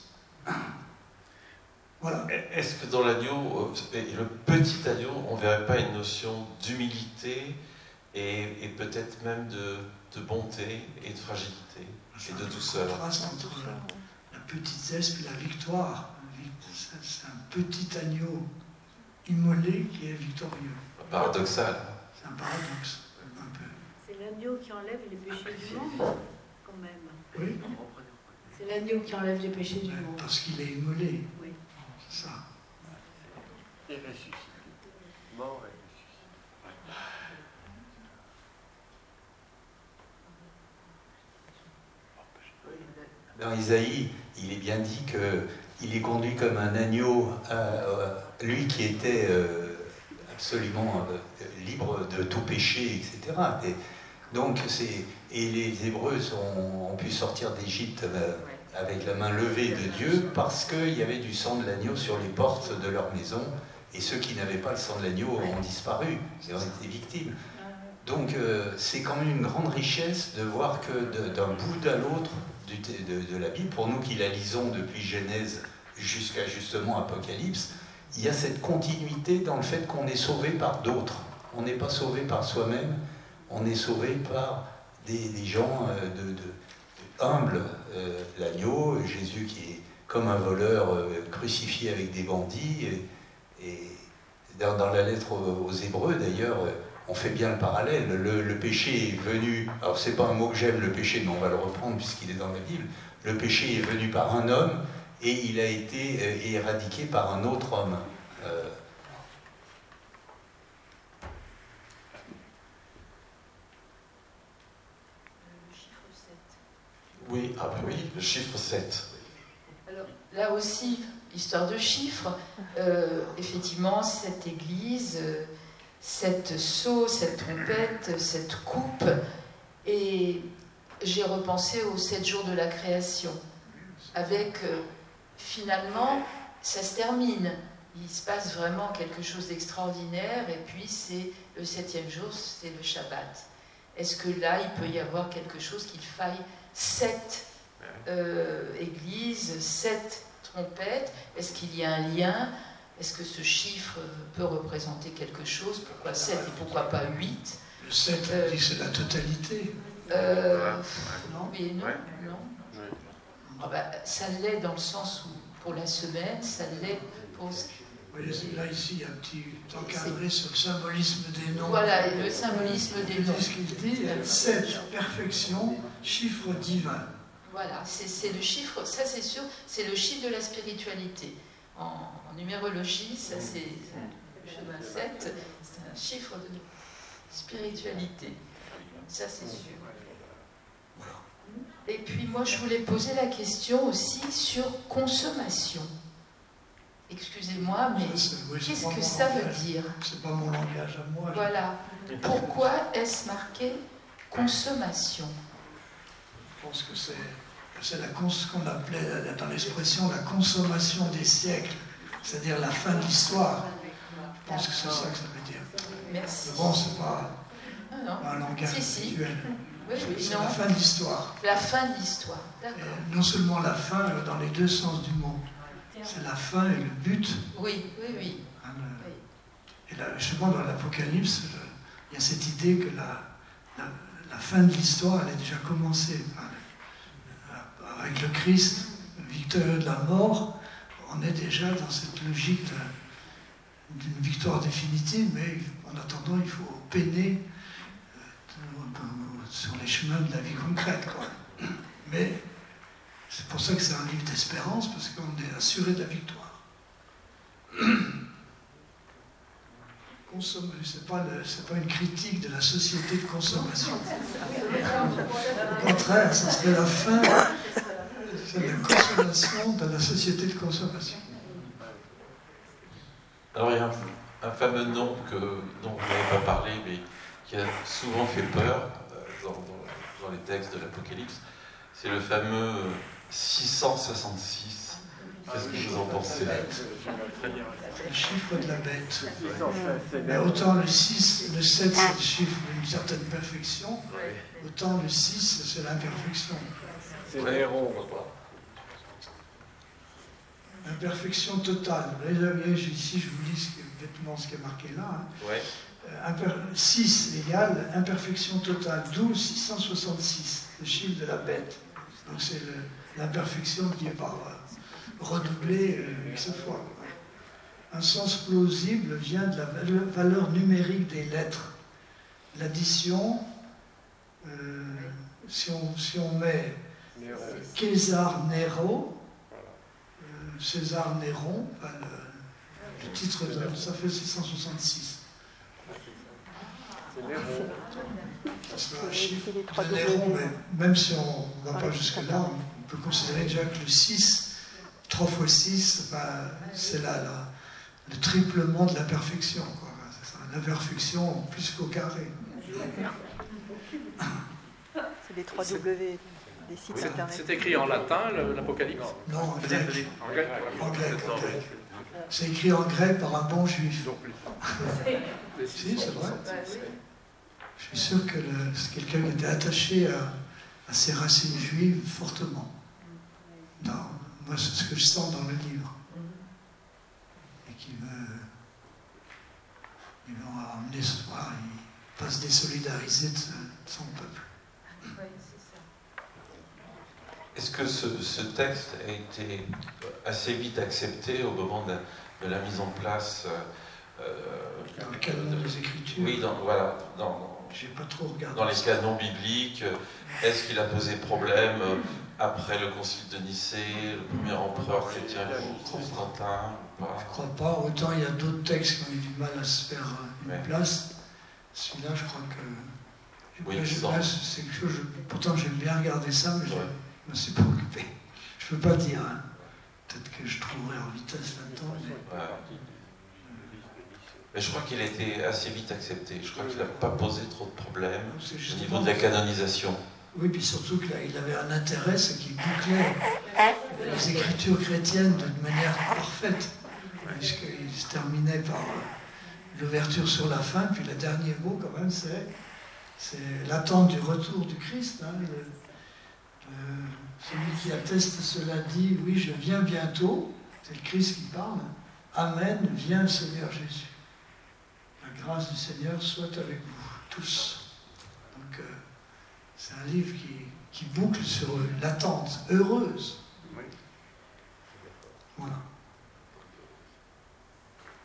Voilà. Est-ce que dans l'agneau, le petit agneau, on ne verrait pas une notion d'humilité et peut-être même de bonté et de fragilité et de douceur? Entre la petitesse et la victoire. C'est un petit agneau immolé qui est victorieux. Paradoxal. C'est un paradoxe, un peu. C'est l'agneau qui enlève les péchés du monde, quand même. Oui. C'est l'agneau qui enlève les péchés du Ouais, monde. parce qu'il est immolé. Oui. C'est ça. Et ressuscité. Mort et ressuscité. Dans Isaïe, il est bien dit qu'il est conduit comme un agneau, lui qui était absolument libre de tout péché, etc. Et les Hébreux ont pu sortir d'Égypte avec la main levée de Dieu parce qu'il y avait du sang de l'agneau sur les portes de leur maison, et ceux qui n'avaient pas le sang de l'agneau ont disparu, ils ont été victimes. Donc c'est quand même une grande richesse de voir que d'un bout à l'autre de la Bible, pour nous qui la lisons depuis Genèse jusqu'à justement Apocalypse, il y a cette continuité dans le fait qu'on est sauvé par d'autres. On n'est pas sauvé par soi-même, on est sauvé par des gens humbles. L'agneau, Jésus qui est comme un voleur crucifié avec des bandits, et dans la lettre aux Hébreux d'ailleurs, on fait bien le parallèle. Le péché est venu, alors c'est pas un mot que j'aime, le péché, mais on va le reprendre puisqu'il est dans la Bible. Le péché est venu par un homme et il a été éradiqué par un autre homme. Le chiffre 7. Oui, oui, le chiffre 7. Alors, là aussi, histoire de chiffres, effectivement, cette église, cette sceau, cette trompette, cette coupe, et j'ai repensé aux 7 jours de la création, avec, finalement, ça se termine, il se passe vraiment quelque chose d'extraordinaire, et puis c'est le 7e jour, c'est le Shabbat. Est-ce que là, il peut y avoir quelque chose qu'il faille 7 églises, 7 trompettes? Est-ce qu'il y a un lien? Est-ce que ce chiffre peut représenter quelque chose? Pourquoi 7 et pourquoi pas 8? Le 7, on dit que c'est la totalité. Non, mais non, Ouais. non. Ah bah, ça l'est dans le sens où, pour la semaine, ça l'est pour... voyez, là, ici, il y a un petit encadré sur le symbolisme des noms. Voilà, et le symbolisme des noms. Ce qu'il dit, 7, perfection, chiffre divin. Voilà, c'est le chiffre, ça c'est sûr, c'est le chiffre de la spiritualité. En numérologie, ça c'est le chemin 7, c'est un chiffre de spiritualité. Ça c'est sûr. Et puis moi je voulais poser la question aussi sur consommation. Excusez-moi, mais qu'est-ce que ça veut dire? C'est pas mon langage à moi. Voilà. Pourquoi est-ce marqué consommation? Je pense que c'est ce qu'on appelait dans l'expression la consommation des siècles, c'est-à-dire la fin de l'histoire. Je pense que c'est ça que ça veut dire. Merci. Mais bon, c'est pas un langage habituel. Oui, c'est la fin de l'histoire. La fin de l'histoire, d'accord. Non seulement la fin dans les deux sens du mot. C'est la fin et le but. Oui, oui, oui. Et là, justement, dans l'Apocalypse, il y a cette idée que la fin de l'histoire, elle a déjà commencé. Avec le Christ, victorieux de la mort, on est déjà dans cette logique d'une victoire définitive, mais en attendant, il faut peiner sur les chemins de la vie concrète, quoi. Mais c'est pour ça que c'est un livre d'espérance, parce qu'on est assuré de la victoire. C'est pas une critique de la société de consommation. Au contraire, ce serait la fin de la consommation de la société de consommation. Alors il y a un fameux nom dont vous n'avez pas parlé, mais qui a souvent fait peur dans les textes de l'Apocalypse. C'est le fameux 666. Qu'est-ce que vous en pensez? Le chiffre de la bête. Mais autant le 6, le 7, c'est le chiffre d'une certaine perfection, autant le 6, c'est l'imperfection. C'est l'héros. Imperfection totale. Ici, je vous lis bêtement ce qui est marqué là. Hein. Ouais. 6 égale imperfection totale, d'où 666, le chiffre de la bête. Donc c'est l'imperfection qui est par redoublée X fois. Un sens plausible vient de la valeur numérique des lettres. L'addition, si on met César Nero, César Néron, le titre ça fait 666. C'est un chiffre de Néron, mais même si on ne va pas jusque-là, on peut considérer déjà que le 6, 3 fois 6, c'est le triplement de la perfection. La perfection plus qu'au carré. C'est les 3 W des sites internet. C'est écrit en latin, l'Apocalypse? Non, en grec. En grec. C'est écrit en grec par un bon juif. Si, c'est vrai. Je suis sûr que c'est quelqu'un qui était attaché à ses racines juives fortement. Moi, c'est ce que je sens dans le livre. Et qui veut emmener ce soir, il va se désolidariser de son peuple. Est-ce que ce texte a été assez vite accepté au moment de la mise en place dans le canon des Écritures? Oui, j'ai pas trop regardé. Dans les canons bibliques, est-ce qu'il a posé problème après le concile de Nicée, le premier empereur chrétien, Constantin? Je ne crois pas. Autant il y a d'autres textes qui ont eu du mal à se faire une place. Celui-là, je crois que... c'est quelque chose... Pourtant, j'aime bien regarder ça, mais je ne me suis pas occupé. Je ne peux pas dire. Hein. Peut-être que je trouverai en vitesse là-dedans. Mais je crois qu'il a été assez vite accepté. Je crois qu'il n'a pas posé trop de problèmes au niveau de la canonisation. Oui, puis surtout qu'il avait un intérêt, c'est qu'il bouclait les écritures chrétiennes d'une manière parfaite, puisqu'il se terminait par l'ouverture sur la fin, puis le dernier mot, quand même, c'est l'attente du retour du Christ. Hein, celui qui atteste cela dit, oui, je viens bientôt, c'est le Christ qui parle. Amen, viens le Seigneur Jésus. La grâce du Seigneur soit avec vous tous. Donc, c'est un livre qui boucle sur l'attente heureuse. Voilà.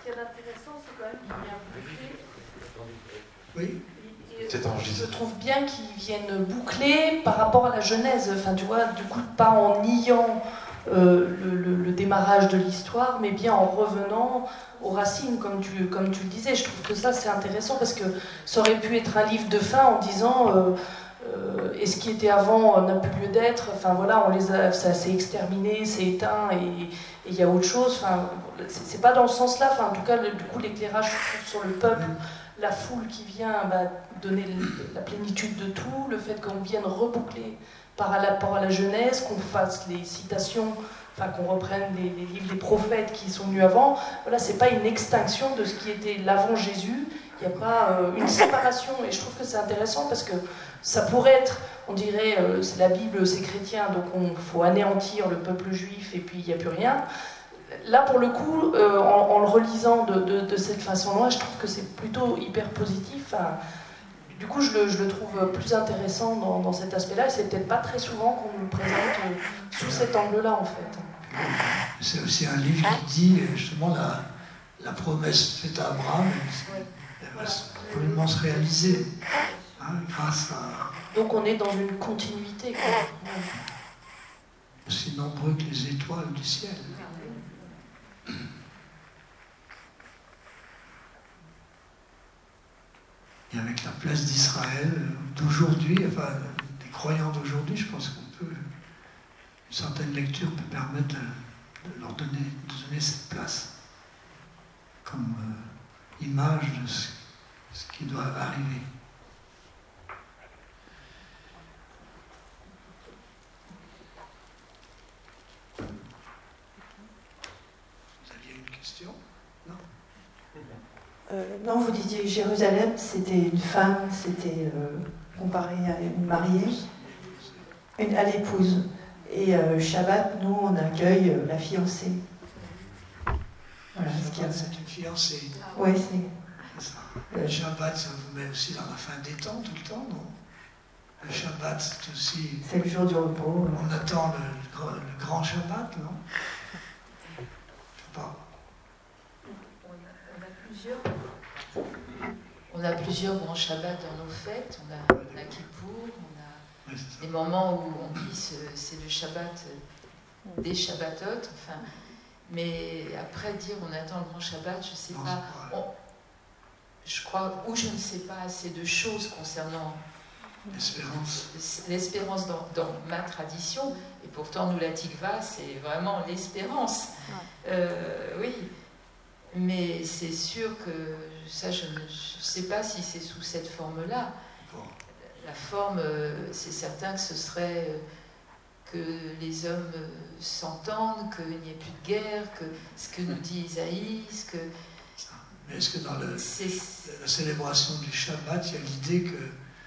qu'il y a d'intéressant, c'est quand même qu'il y a un bouclier. Oui. C'est enregistré. Je trouve bien qu'ils viennent boucler par rapport à la Genèse. Enfin, tu vois, du coup, pas en niant le démarrage de l'histoire, mais bien en revenant aux racines, comme tu le disais. Je trouve que ça, c'est intéressant parce que ça aurait pu être un livre de fin en disant et ce qui était avant n'a plus lieu d'être. Enfin, voilà, ça s'est exterminé, c'est éteint et il y a autre chose. Enfin, c'est pas dans ce sens-là. Enfin, en tout cas, du coup, l'éclairage sur le peuple, la foule qui vient donner la plénitude de tout, le fait qu'on vienne reboucler par rapport à la Genèse, qu'on fasse les citations, enfin qu'on reprenne les livres des prophètes qui sont venus avant. Voilà, c'est pas une extinction de ce qui était l'avant Jésus. Il n'y a pas une séparation. Et je trouve que c'est intéressant parce que ça pourrait être, on dirait, c'est la Bible, c'est chrétien, donc il faut anéantir le peuple juif et puis il n'y a plus rien. Là, pour le coup, en le relisant de cette façon-là, je trouve que c'est plutôt hyper positif. Enfin, du coup, je le trouve plus intéressant dans cet aspect-là, et c'est peut-être pas très souvent qu'on nous le présente sous cet angle-là, en fait. C'est aussi un livre qui dit justement la promesse faite à Abraham, elle va complètement se réaliser, grâce à... Donc on est dans une continuité, quoi. Aussi nombreux que les étoiles du ciel. Et avec la place d'Israël d'aujourd'hui, enfin des croyants d'aujourd'hui, je pense qu'on peut, une certaine lecture peut permettre de leur donner cette place comme image de ce qui doit arriver. Vous aviez une question ? Non ? Non, vous disiez que Jérusalem, c'était une femme, c'était comparé à une mariée, à l'épouse. Et Shabbat, nous, on accueille la fiancée. Voilà, c'est une fiancée. Oui, c'est ça. Le Shabbat, ça vous met aussi dans la fin des temps, tout le temps, non ? Le Shabbat, c'est aussi... C'est le jour du repos. On attend le grand Shabbat, non ? Je sais pas. On a plusieurs grands Shabbats dans nos fêtes. On a Kippour, on a des moments où on dit c'est le Shabbat des Shabbatot. Enfin, mais après dire on attend le grand Shabbat, je ne sais pas. Je crois, ou je ne sais pas assez de choses concernant l'espérance dans ma tradition. Et pourtant, nous, la Tikva, c'est vraiment l'espérance. Oui. Mais c'est sûr que ça, je ne sais pas si c'est sous cette forme-là. La forme, c'est certain que ce serait que les hommes s'entendent, qu'il n'y ait plus de guerre, que ce que nous dit Isaïe, Mais est-ce que dans la célébration du Shabbat, il y a l'idée que,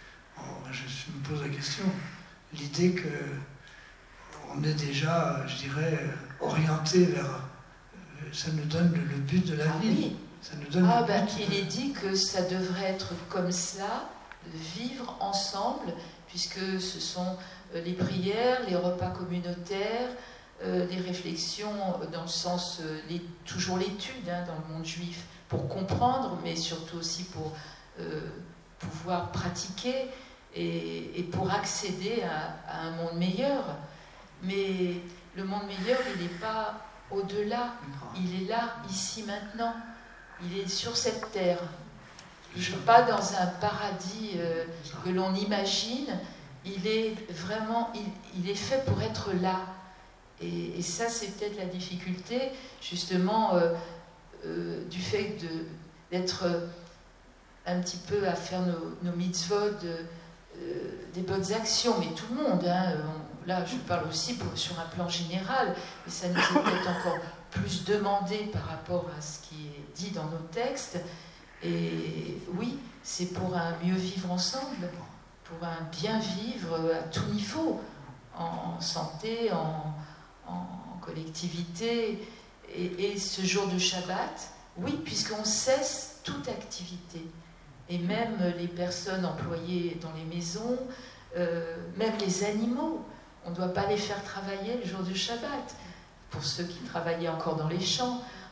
je me pose la question, l'idée qu'on est déjà, je dirais, orienté vers... Ça nous donne le but de la vie. Oui. Ça nous donne le but il est dit que ça devrait être comme cela, de vivre ensemble, puisque ce sont les prières, les repas communautaires, les réflexions dans le sens, toujours l'étude dans le monde juif, pour comprendre, mais surtout aussi pour pouvoir pratiquer et pour accéder à un monde meilleur. Mais le monde meilleur, il n'est pas au-delà, il est là, ici, maintenant. Il est sur cette terre. Il n'est pas dans un paradis que l'on imagine. Il est vraiment, il est fait pour être là. Et ça, c'est peut-être la difficulté, justement, du fait d'être un petit peu à faire nos mitzvot, des bonnes actions, mais tout le monde, là je parle aussi sur un plan général, mais ça nous est peut-être encore plus demandé par rapport à ce qui est dit dans nos textes. Et oui, c'est pour un mieux vivre ensemble, pour un bien vivre à tout niveau, en santé, en collectivité. Et ce jour de Shabbat, oui, puisqu'on cesse toute activité. Et même les personnes employées dans les maisons, même les animaux, on ne doit pas les faire travailler le jour du Shabbat. Pour ceux qui travaillaient encore dans les champs,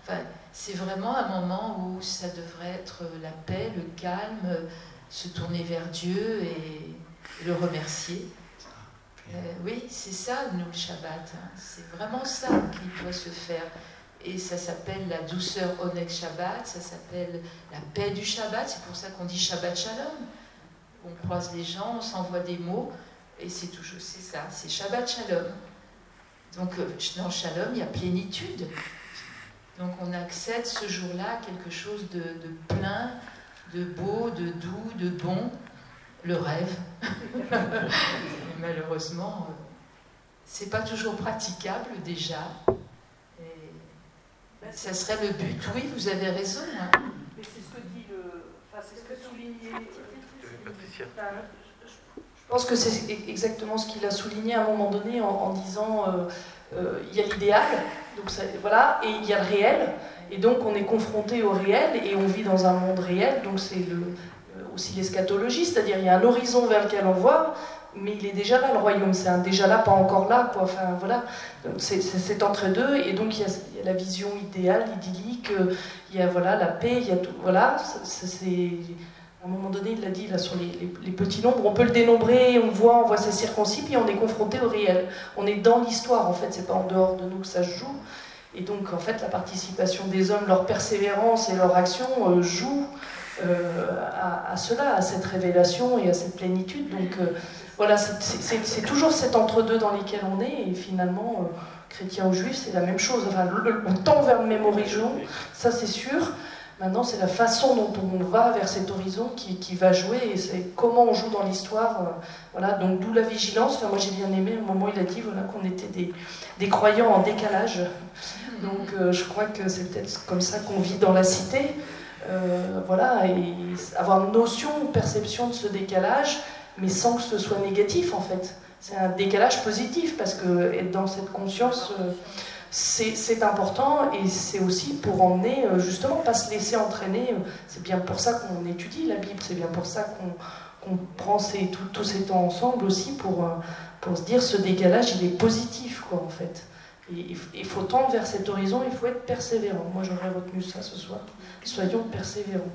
Enfin, c'est vraiment un moment où ça devrait être la paix, le calme, se tourner vers Dieu et le remercier. Oui, c'est ça, nous, le Shabbat. Hein. C'est vraiment ça qui doit se faire. Et ça s'appelle la douceur Oneg Shabbat, ça s'appelle la paix du Shabbat. C'est pour ça qu'on dit Shabbat Shalom. On croise les gens, on s'envoie des mots, et c'est ça, c'est Shabbat Shalom. Donc dans Shalom, il y a plénitude. Donc on accède ce jour-là à quelque chose de plein, de beau, de doux, de bon, le rêve. Malheureusement, c'est pas toujours praticable déjà. Et ça serait le but. Oui, vous avez raison. Hein. Mais c'est ce que dit c'est ce que soulignait Patricia. Je pense que c'est exactement ce qu'il a souligné à un moment donné en disant il y a l'idéal, donc ça, voilà, et il y a le réel, et donc on est confronté au réel et on vit dans un monde réel, donc c'est aussi l'eschatologie, c'est-à-dire il y a un horizon vers lequel on voit, mais il est déjà là le royaume, c'est un déjà là, pas encore là, quoi. Enfin voilà, c'est entre deux, et donc il y a la vision idéale, idyllique, il y a voilà la paix, il y a tout, voilà, c'est à un moment donné, il l'a dit là sur les petits nombres, on peut le dénombrer, on voit ces circoncis, puis on est confronté au réel. On est dans l'histoire, en fait, c'est pas en dehors de nous que ça se joue. Et donc, en fait, la participation des hommes, leur persévérance et leur action jouent à cela, à cette révélation et à cette plénitude. Donc, voilà, c'est toujours cet entre-deux dans lequel on est, et finalement, chrétien ou juif, c'est la même chose. Enfin, on tend vers le même horizon, ça c'est sûr. Maintenant, c'est la façon dont on va vers cet horizon qui va jouer, et c'est comment on joue dans l'histoire. Voilà, donc d'où la vigilance. Enfin, moi, j'ai bien aimé au moment où il a dit voilà, qu'on était des croyants en décalage. Donc, je crois que c'est peut-être comme ça qu'on vit dans la cité. Voilà, et avoir une notion, une perception de ce décalage, mais sans que ce soit négatif, en fait. C'est un décalage positif, parce que être dans cette conscience... c'est important, et c'est aussi pour emmener, justement, pas se laisser entraîner. C'est bien pour ça qu'on étudie la Bible, c'est bien pour ça qu'on prend tous ces temps ensemble aussi, pour se dire ce décalage, il est positif, quoi, en fait. Et il faut tendre vers cet horizon, il faut être persévérant. Moi, j'aurais retenu ça ce soir. Soyons persévérants.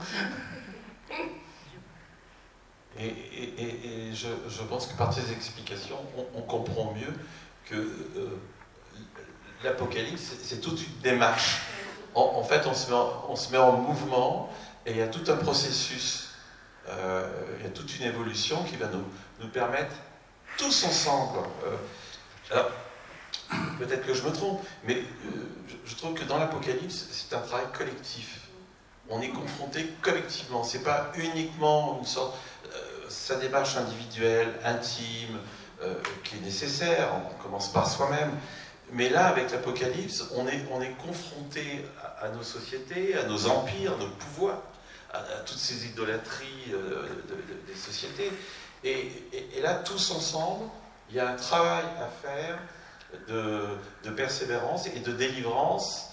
Et je pense que par tes explications, on comprend mieux que... l'Apocalypse, c'est toute une démarche. En fait, on se met en mouvement, et il y a tout un processus, il y a toute une évolution qui va nous permettre, tous ensemble, alors, peut-être que je me trompe, mais je trouve que dans l'Apocalypse, c'est un travail collectif. On est confronté collectivement, c'est pas uniquement une sorte... sa démarche individuelle, intime, qui est nécessaire, on commence par soi-même. Mais là, avec l'Apocalypse, on est confronté à nos sociétés, à nos empires, à nos pouvoirs, à toutes ces idolâtries des sociétés. Et là, tous ensemble, il y a un travail à faire de persévérance et de délivrance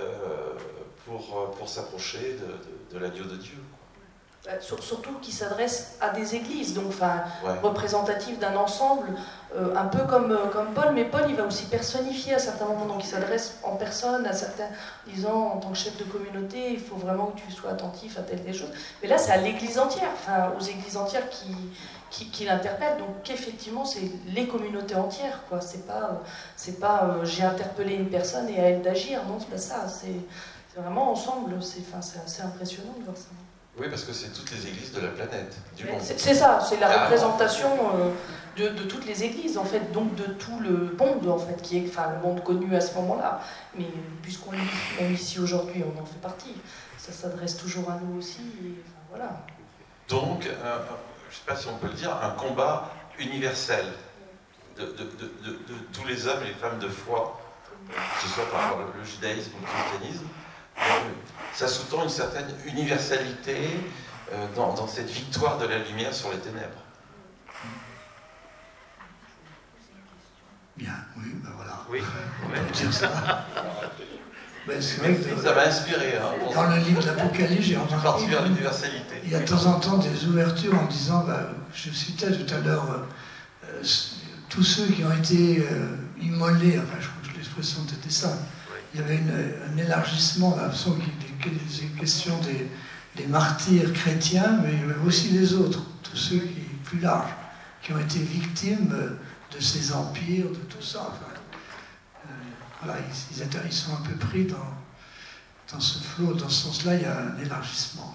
pour s'approcher de l'agneau de Dieu. Surtout qui s'adresse à des églises, donc représentatives d'un ensemble, un peu comme Paul, mais Paul il va aussi personnifier à certains moments, donc il s'adresse en personne à certains, disant en tant que chef de communauté, il faut vraiment que tu sois attentif à telle des choses. Mais là c'est à l'église entière, enfin aux églises entières qui l'interpellent, donc effectivement c'est les communautés entières, quoi. C'est pas j'ai interpellé une personne et à elle d'agir, non c'est pas ça, c'est vraiment ensemble, c'est assez impressionnant de voir ça. Oui, parce que c'est toutes les églises de la planète, du monde. C'est ça, c'est la représentation de toutes les églises, en fait, donc de tout le monde, en fait, qui est, enfin, le monde connu à ce moment-là. Mais puisqu'on est ici aujourd'hui, on en fait partie. Ça s'adresse toujours à nous aussi, et enfin, voilà. Donc, je ne sais pas si on peut le dire, un combat universel de tous les hommes et les femmes de foi, que ce soit par le judaïsme ou le christianisme. Ça sous-tend une certaine universalité dans cette victoire de la lumière sur les ténèbres. Bien, oui, ben voilà. Oui, on peut dire ça. Ben, c'est vrai que ça m'a inspiré. Hein, dans le livre de l'Apocalypse, j'ai remarqué vers l'universalité. Il y a de temps en temps des ouvertures en disant, je citais tout à l'heure, tous ceux qui ont été immolés, enfin je crois que l'expression était ça, il y avait un élargissement, là, qu'il est question des martyrs chrétiens, mais il y avait aussi les autres, tous ceux qui, plus larges, qui ont été victimes de ces empires, de tout ça. Enfin, voilà, ils sont un peu pris dans ce flot. Dans ce sens-là, il y a un élargissement.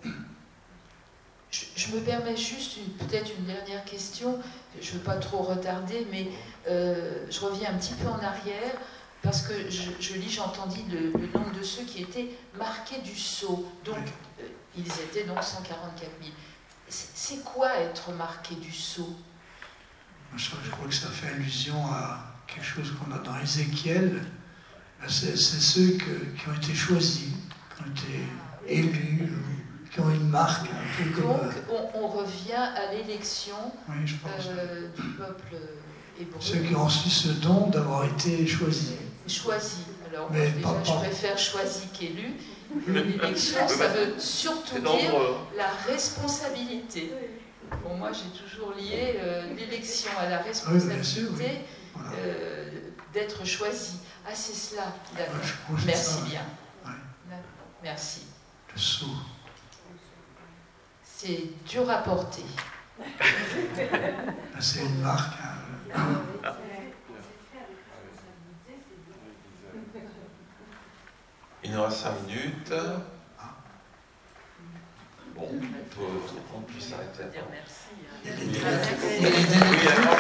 Je me permets juste peut-être une dernière question. Je ne veux pas trop retarder, mais je reviens un petit peu en arrière parce que j'ai entendu le nombre de ceux qui étaient marqués du sceau. Donc, ils étaient donc 144 000. C'est quoi être marqué du sceau? Je crois que ça fait allusion à quelque chose qu'on a dans Ézéchiel. C'est ceux qui ont été choisis, qui ont été élus, qui ont une marque. Un peu comme, donc, on revient à l'élection du peuple hébreu. Ceux qui ont reçu ce don d'avoir été choisis. Choisis. Alors, mais je préfère choisi qu'élu. L'élection, ça veut surtout dire la responsabilité. Pour moi, j'ai toujours lié l'élection à la responsabilité d'être choisi. Ah, c'est cela. Merci bien. Ouais. Merci. Le sceau. C'est dur à porter. C'est une marque. Il nous reste 5 minutes. Bon, on puisse s'arrêter. Dire merci. Il y a des